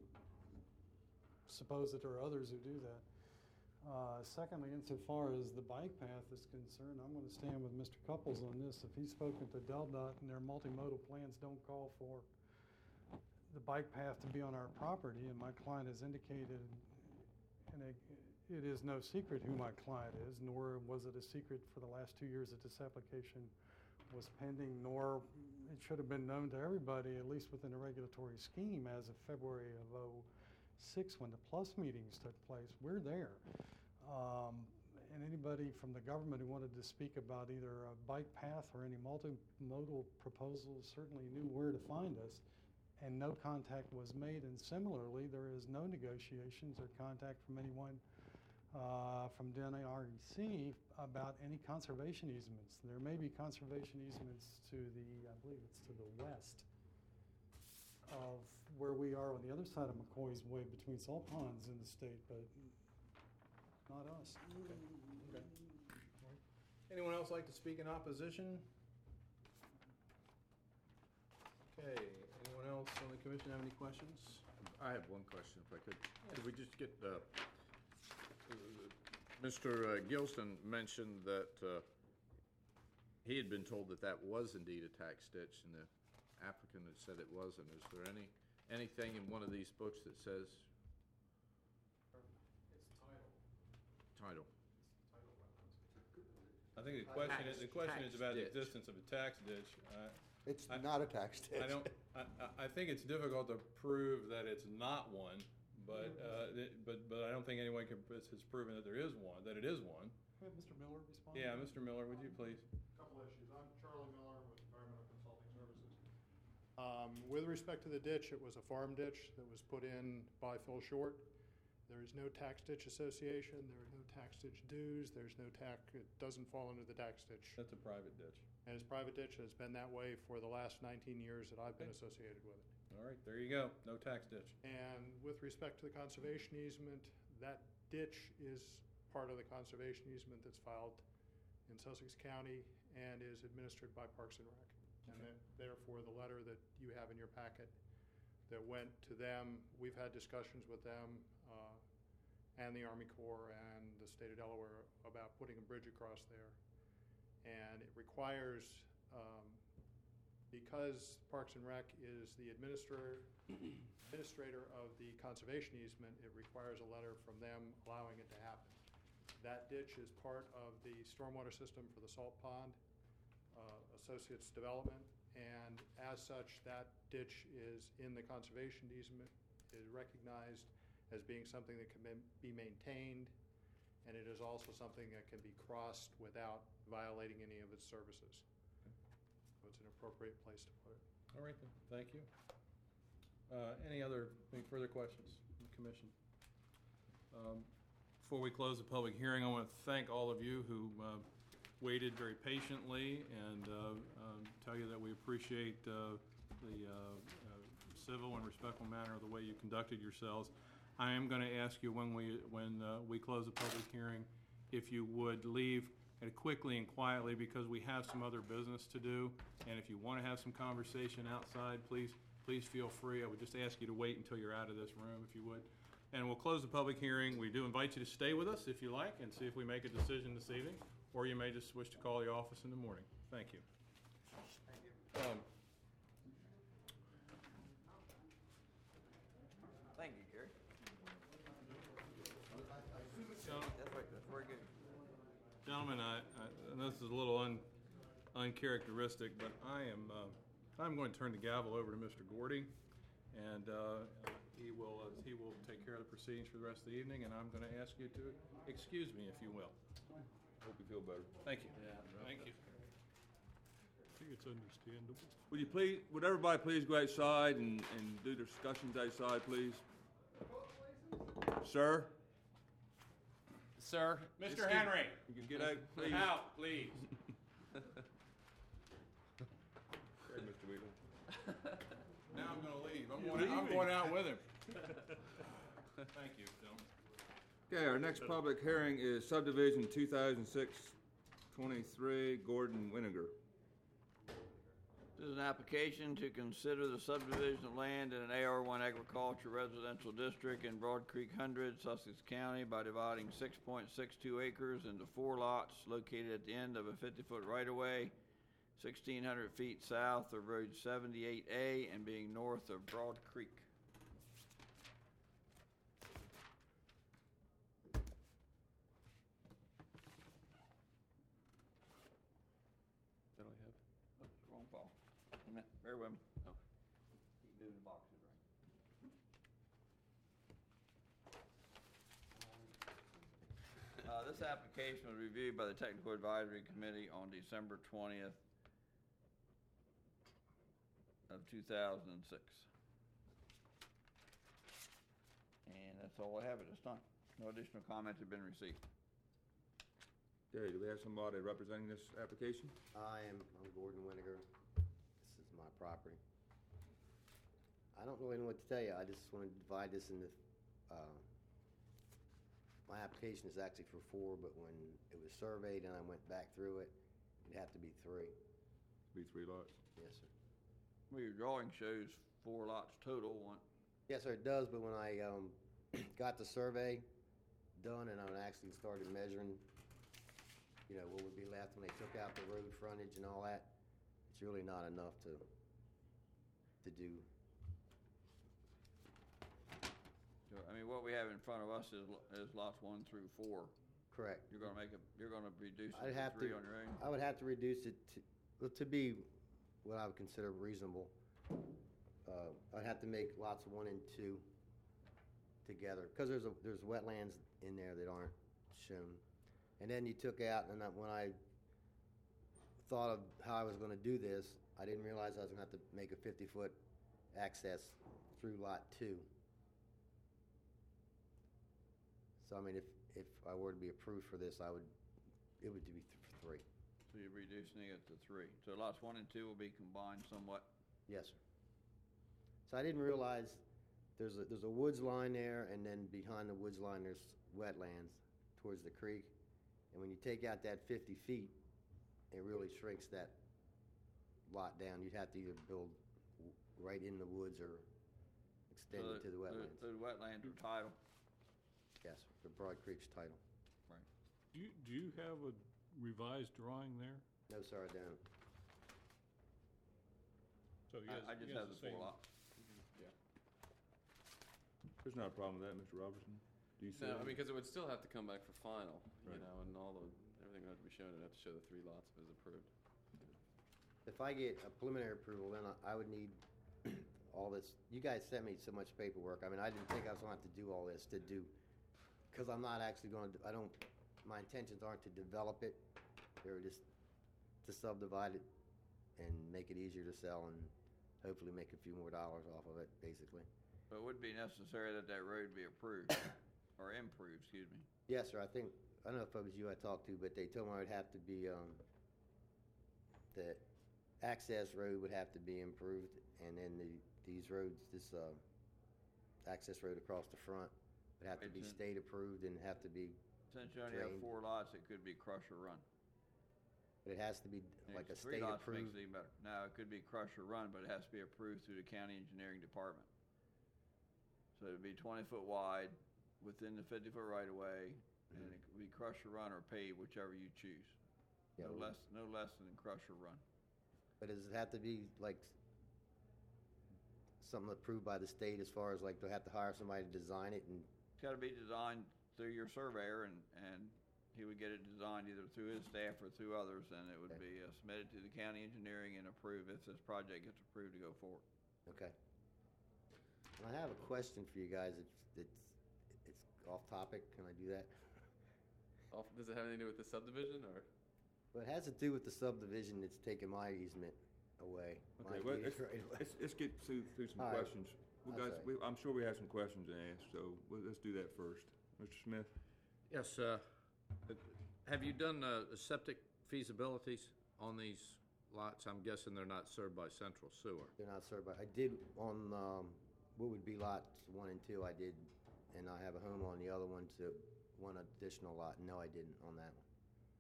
suppose that there are others who do that. Secondly, insofar as the bike path is concerned, I'm going to stand with Mr. Couples on this. If he's spoken to DelDOT and their multimodal plans don't call for the bike path to be on our property, and my client has indicated, and it is no secret who my client is, nor was it a secret for the last 2 years that this application was pending, nor it should have been known to everybody, at least within the regulatory scheme, as of February of 2006 when the PLUS meetings took place. We're there. And anybody from the government who wanted to speak about either a bike path or any multimodal proposals certainly knew where to find us, and no contact was made. And similarly, there is no negotiations or contact from anyone from DNREC about any conservation easements. There may be conservation easements to the, I believe it's to the west of where we are on the other side of McCoy's Way between Salt Ponds in the state, but not us. Okay. Anyone else like to speak in opposition? Okay, anyone else on the commission have any questions? I have one question, if I could. Could we just get, Mr. Gilston mentioned that he had been told that that was indeed a tax ditch, and the applicant had said it wasn't. Is there anything in one of these books that says? It's title. I think the question is about the ditch. existence of a tax ditch. It's not a tax ditch. I think it's difficult to prove that it's not one, but I don't think anyone has proven that there is one, that it is one. Can we have Mr. Miller respond? Yeah, Mr. Miller, would you please? Couple issues. I'm Charlie Miller with Environmental Consulting Services. With respect to the ditch, it was a farm ditch that was put in by Phil Short. There is no tax ditch association. There are no tax ditch dues. There's no it doesn't fall under the tax ditch. That's a private ditch. And it's private ditch, and it's been that way for the last 19 years that I've been associated with it. All right, there you go. No tax ditch. And with respect to the conservation easement, that ditch is part of the conservation easement that's filed in Sussex County and is administered by Parks and Rec. And then, therefore, the letter that you have in your packet that went to them, we've had discussions with them and the Army Corps and the state of Delaware about putting a bridge across there. And it requires, because Parks and Rec is the administrator of the conservation easement, it requires a letter from them allowing it to happen. That ditch is part of the stormwater system for the Salt Pond Associates development, and as such, that ditch is in the conservation easement, is recognized as being something that can be maintained, and it is also something that can be crossed without violating any of its services. So it's an appropriate place to put it. All right, then. Thank you. Any further questions from the commission? Before we close the public hearing, I want to thank all of you who waited very patiently and tell you that we appreciate the civil and respectful manner of the way you conducted yourselves. I am going to ask you when we close the public hearing, if you would leave quickly and quietly, because we have some other business to do. And if you want to have some conversation outside, please feel free. I would just ask you to wait until you're out of this room, if you would. And we'll close the public hearing. We do invite you to stay with us if you like and see if we make a decision this evening, or you may just wish to call the office in the morning. Thank you. Thank you, Gary. That's very good. Gentlemen, and this is a little uncharacteristic, but I'm going to turn the gavel over to Mr. Gordy, and he will take care of the proceedings for the rest of the evening, and I'm going to ask you to excuse me, if you will. Hope you feel better. Thank you. Yeah. Thank you. I think it's understandable. Would everybody please go outside and do their discussions outside, please? Sir? Sir? Mr. Henry, You can get out, please. out, please. Okay, Mr. Wheeler. Now I'm gonna leave. I'm going out with him. Thank you, gentlemen. Okay, our next public hearing is subdivision 2006-23, Gordon Winiger. This is an application to consider the subdivision of land in an AR1 agriculture residential district in Broad Creek 100, Sussex County by dividing 6.62 acres into 4 lots located at the end of a 50-foot right-of-way, 1,600 feet south of Road 78A and being north of Broad Creek. That all you have? Oh, wrong file. Wait a minute, bear with me. Oh. Keep moving the boxes, right? This application was reviewed by the Technical Advisory Committee on December 20th of 2006. And that's all I have at this time. No additional comments have been received. Okay, do we have somebody representing this application? I'm Gordon Winiger. This is my property. I don't really know what to tell you. I just want to divide this into, my application is actually for 4, but when it was surveyed and I went back through it, it'd have to be 3. Be 3 lots? Yes, sir. Well, your drawing shows 4 lots total. Yes, sir, it does, but when I got the survey done and I actually started measuring, you know, what would be left when they took out the road frontage and all that, it's really not enough to do. So, I mean, what we have in front of us is lots 1 through 4. Correct. You're gonna reduce it I'd to have 3 to, on your own? I would have to reduce it to be what I would consider reasonable. I'd have to make lots 1 and 2 together, because there's wetlands in there that aren't shown. And then you took out, and when I thought of how I was gonna do this, I didn't realize I was gonna have to make a 50-foot access through lot 2. So, I mean, if I were to be approved for this, it would be 3. So you're reducing it to 3. So lots 1 and 2 will be combined somewhat? Yes, sir. So I didn't realize there's a woods line there, and then behind the woods line there's wetlands towards the creek. And when you take out that 50 feet, it really shrinks that lot down. You'd have to either build right in the woods or extend it to the wetlands. The wetlands are tidal? Yes, the Broad Creek's title. Right. Do you have a revised drawing there? No, sir, I don't. So you I just have the 4 lots. Yeah. There's not a problem with that, Mr. Robertson. Do you see? No, I mean, because it would still have to come back for final, Right. you know, and everything would have to be shown. It'd have to show the 3 lots if it was approved. If I get a preliminary approval, then I would need all this. You guys sent me so much paperwork. I mean, I didn't think I was going to have to do all this because I'm not actually going to, my intentions aren't to develop it. They're just to subdivide it and make it easier to sell and hopefully make a few more dollars off of it, basically. But it would be necessary that road be approved, or improved, excuse me. Yes, sir. I don't know if it was you I talked to, but they told me it would have to be, the access road would have to be improved, and then these roads, this access road across the front would have to be state approved and have to be Since you only have drained. 4 lots, it could be crush or run. But it has to be like a 3 state lots makes approved. it even better. Now, it could be crush or run, but it has to be approved through the county engineering department. So it'd be 20-foot wide within the 50-foot right-of-way, and it could be crush or run or pave, whichever you choose. Yeah, No well- less than crush or run. But does it have to be like something approved by the state as far as like they'll have to hire somebody to design it and? It's gotta be designed through your surveyor, and he would get it designed either through his staff or through others, and it would be submitted to the county engineering and approved if this project gets approved to go forward. Okay. And I have a question for you guys. It's off topic. Can I do that? Does it have anything to do with the subdivision, or? Well, it has to do with the subdivision that's taking my easement away. Okay, my well, deed right away. let's get through some All right. questions. Okay. I'm sure we have some questions to ask, so let's do that first. Mr. Smith? Yes, have you done septic feasibilities on these lots? I'm guessing they're not served by central sewer. They're not served by, I did on, what would be lots 1 and 2, I did, and I have a home on the other one, so one additional lot. No, I didn't on that one.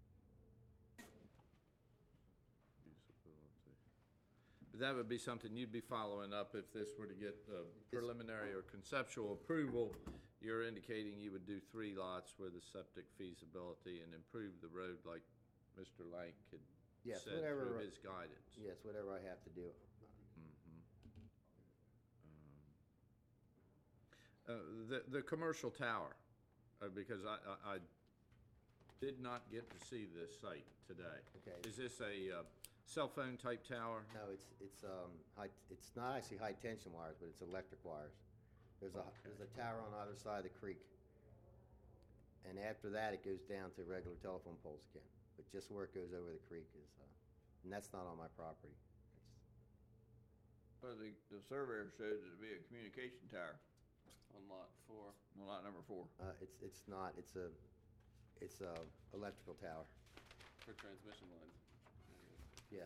But that would be something you'd be following up if this were to get preliminary or conceptual approval. You're indicating you would do 3 lots with a septic feasibility and improve the road like Mr. Lank had Yes, said whatever. through his guidance. Yes, whatever I have to do. The commercial tower, because I did not get to see this site today. Okay. Is this a cell phone type tower? No, it's not actually high tension wires, but it's electric wires. There's a tower on either side of the creek, and after that it goes down to regular telephone poles again. But just where it goes over the creek is, and that's not on my property. Well, the surveyor shows it to be a communication tower On lot 4. on lot number 4. It's not. It's a electrical tower. For transmission lines. Yes.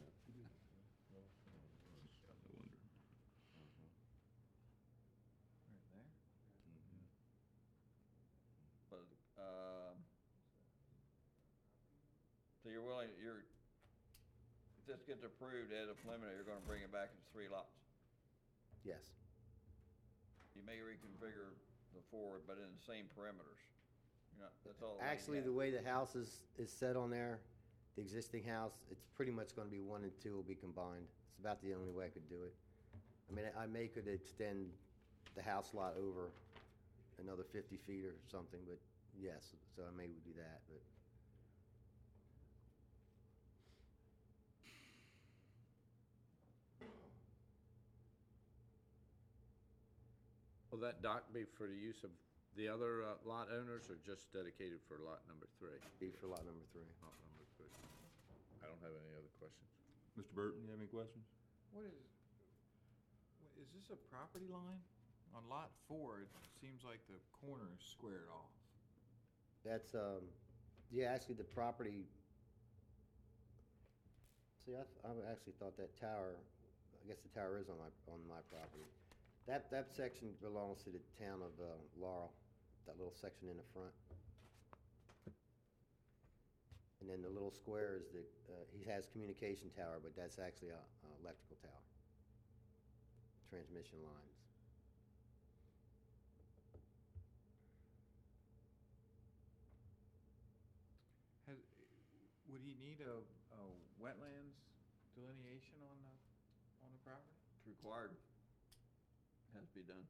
But, so you're willing, if this gets approved as a preliminary, you're gonna bring it back as 3 lots? Yes. You may reconfigure the 4, but in the same perimeters. You're not, that's all. Actually, the way the house is set on there, the existing house, it's pretty much going to be 1 and 2 will be combined. It's about the only way I could do it. I mean, I could extend the house lot over another 50 feet or something, but yes, so I may do that, but. Will that dock be for the use of the other lot owners or just dedicated for lot number 3? Be for lot number 3. Lot number 3. I don't have any other questions. Mr. Burton, you have any questions? Is this a property line? On lot 4, it seems like the corner is squared off. That's, yeah, actually the property, see, I actually thought that tower, I guess the tower is on my property. That section belongs to the town of Laurel, that little section in the front. And then the little square is he has communication tower, but that's actually a electrical tower. Transmission lines. Would he need a wetlands delineation on the property? It's required. Has to be done.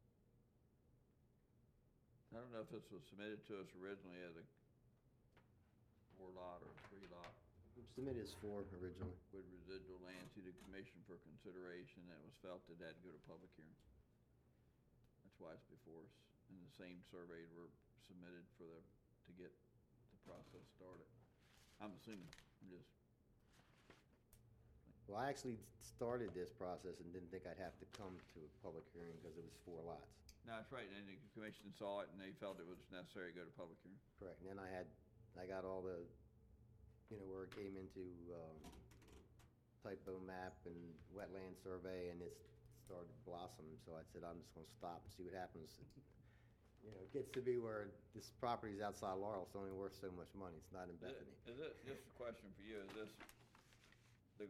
I don't know if this was submitted to us originally as a 4-lot or 3-lot. Submitted as 4 originally. With residual land to the commission for consideration, and it was felt that that'd go to public hearing. That's why it's before us. And the same surveys were submitted to get the process started. I'm assuming, Well, I actually started this process and didn't think I'd have to come to a public hearing because it was 4 lots. No, that's right, and the commission saw it and they felt it was necessary to go to public hearing. Correct, and then I got all the, where it came into typo map and wetland survey, and it started blossoming, so I said, I'm just gonna stop and see what happens. It gets to be where this property's outside Laurel, it's only worth so much money, it's not in Bethany. Is it, just a question for you, is this, the,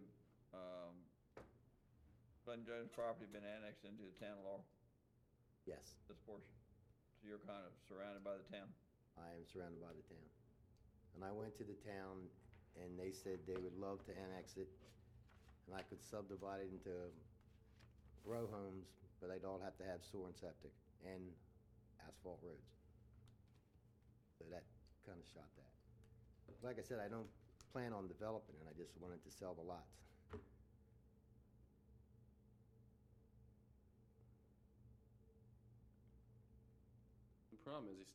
Glenn Jones property been annexed into the town of Laurel? Yes, This portion? So you're kind of surrounded by the town? I am surrounded by the town. And I went to the town, and they said they would love to annex it, and I could subdivide it into row homes, but they'd all have to have sewer and septic, and asphalt roads. So that kind of shot that. Like I said, I don't plan on developing it, I just wanted to sell the lots. The problem is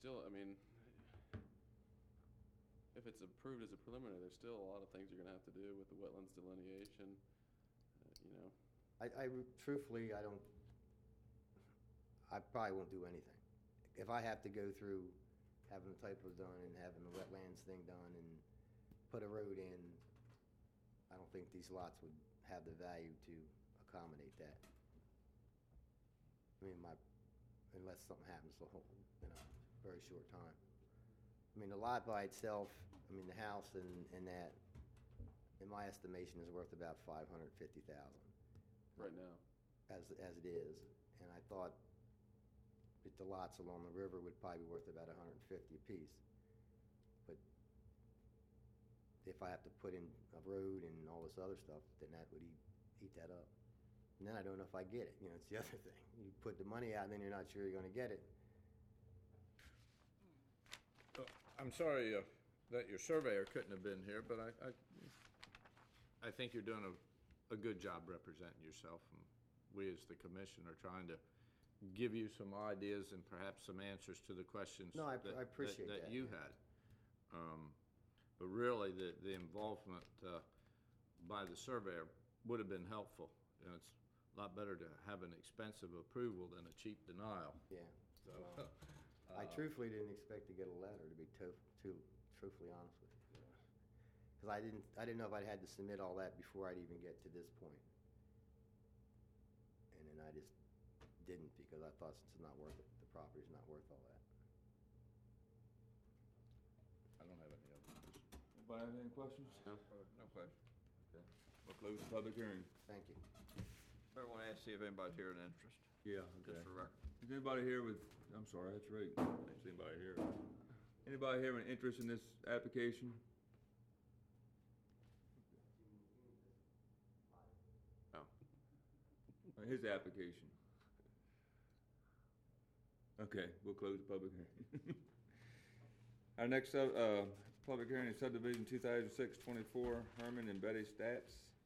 if it's approved as a preliminary, there's still a lot of things you're gonna have to do with the wetlands delineation, Truthfully, I probably won't do anything. If I have to go through having the typo done and having the wetlands thing done and put a road in, I don't think these lots would have the value to accommodate that. I mean, unless something happens the whole, very short time. I mean, the lot by itself, I mean, the house and that, in my estimation, is worth about $550,000 Right now. as it is. And I thought that the lots along the river would probably be worth about $150 apiece. But if I have to put in a road and all this other stuff, then that would eat that up. And then I don't know if I get it. It's the other thing. You put the money out and then you're not sure you're going to get it. I'm sorry that your surveyor couldn't have been here, but I think you're doing a good job representing yourself. And we as the commission are trying to give you some ideas and perhaps some answers to the questions No, I appreciate that, you yeah. had. But really, the involvement by the surveyor would have been helpful. It's a lot better to have an expensive approval than a cheap denial. Yeah. So, I truthfully didn't expect to get a letter, to be too truthfully honest with you. Because I didn't know if I'd had to submit all that before I'd even get to this point. And then I just didn't, because I thought since it's not worth it, the property's not worth all that. I don't have any other questions. Anybody have any questions? No. No questions. Okay. We'll close the public hearing. Thank you. I want to ask, see if anybody's here in interest, Yeah, okay. just for record. Is anybody here with, I'm sorry, that's right. Is anybody here? Anybody here with interest in this application? Oh. His application. Okay, we'll close the public hearing. Our next public hearing is subdivision 2006-24, Herman and Betty Stats.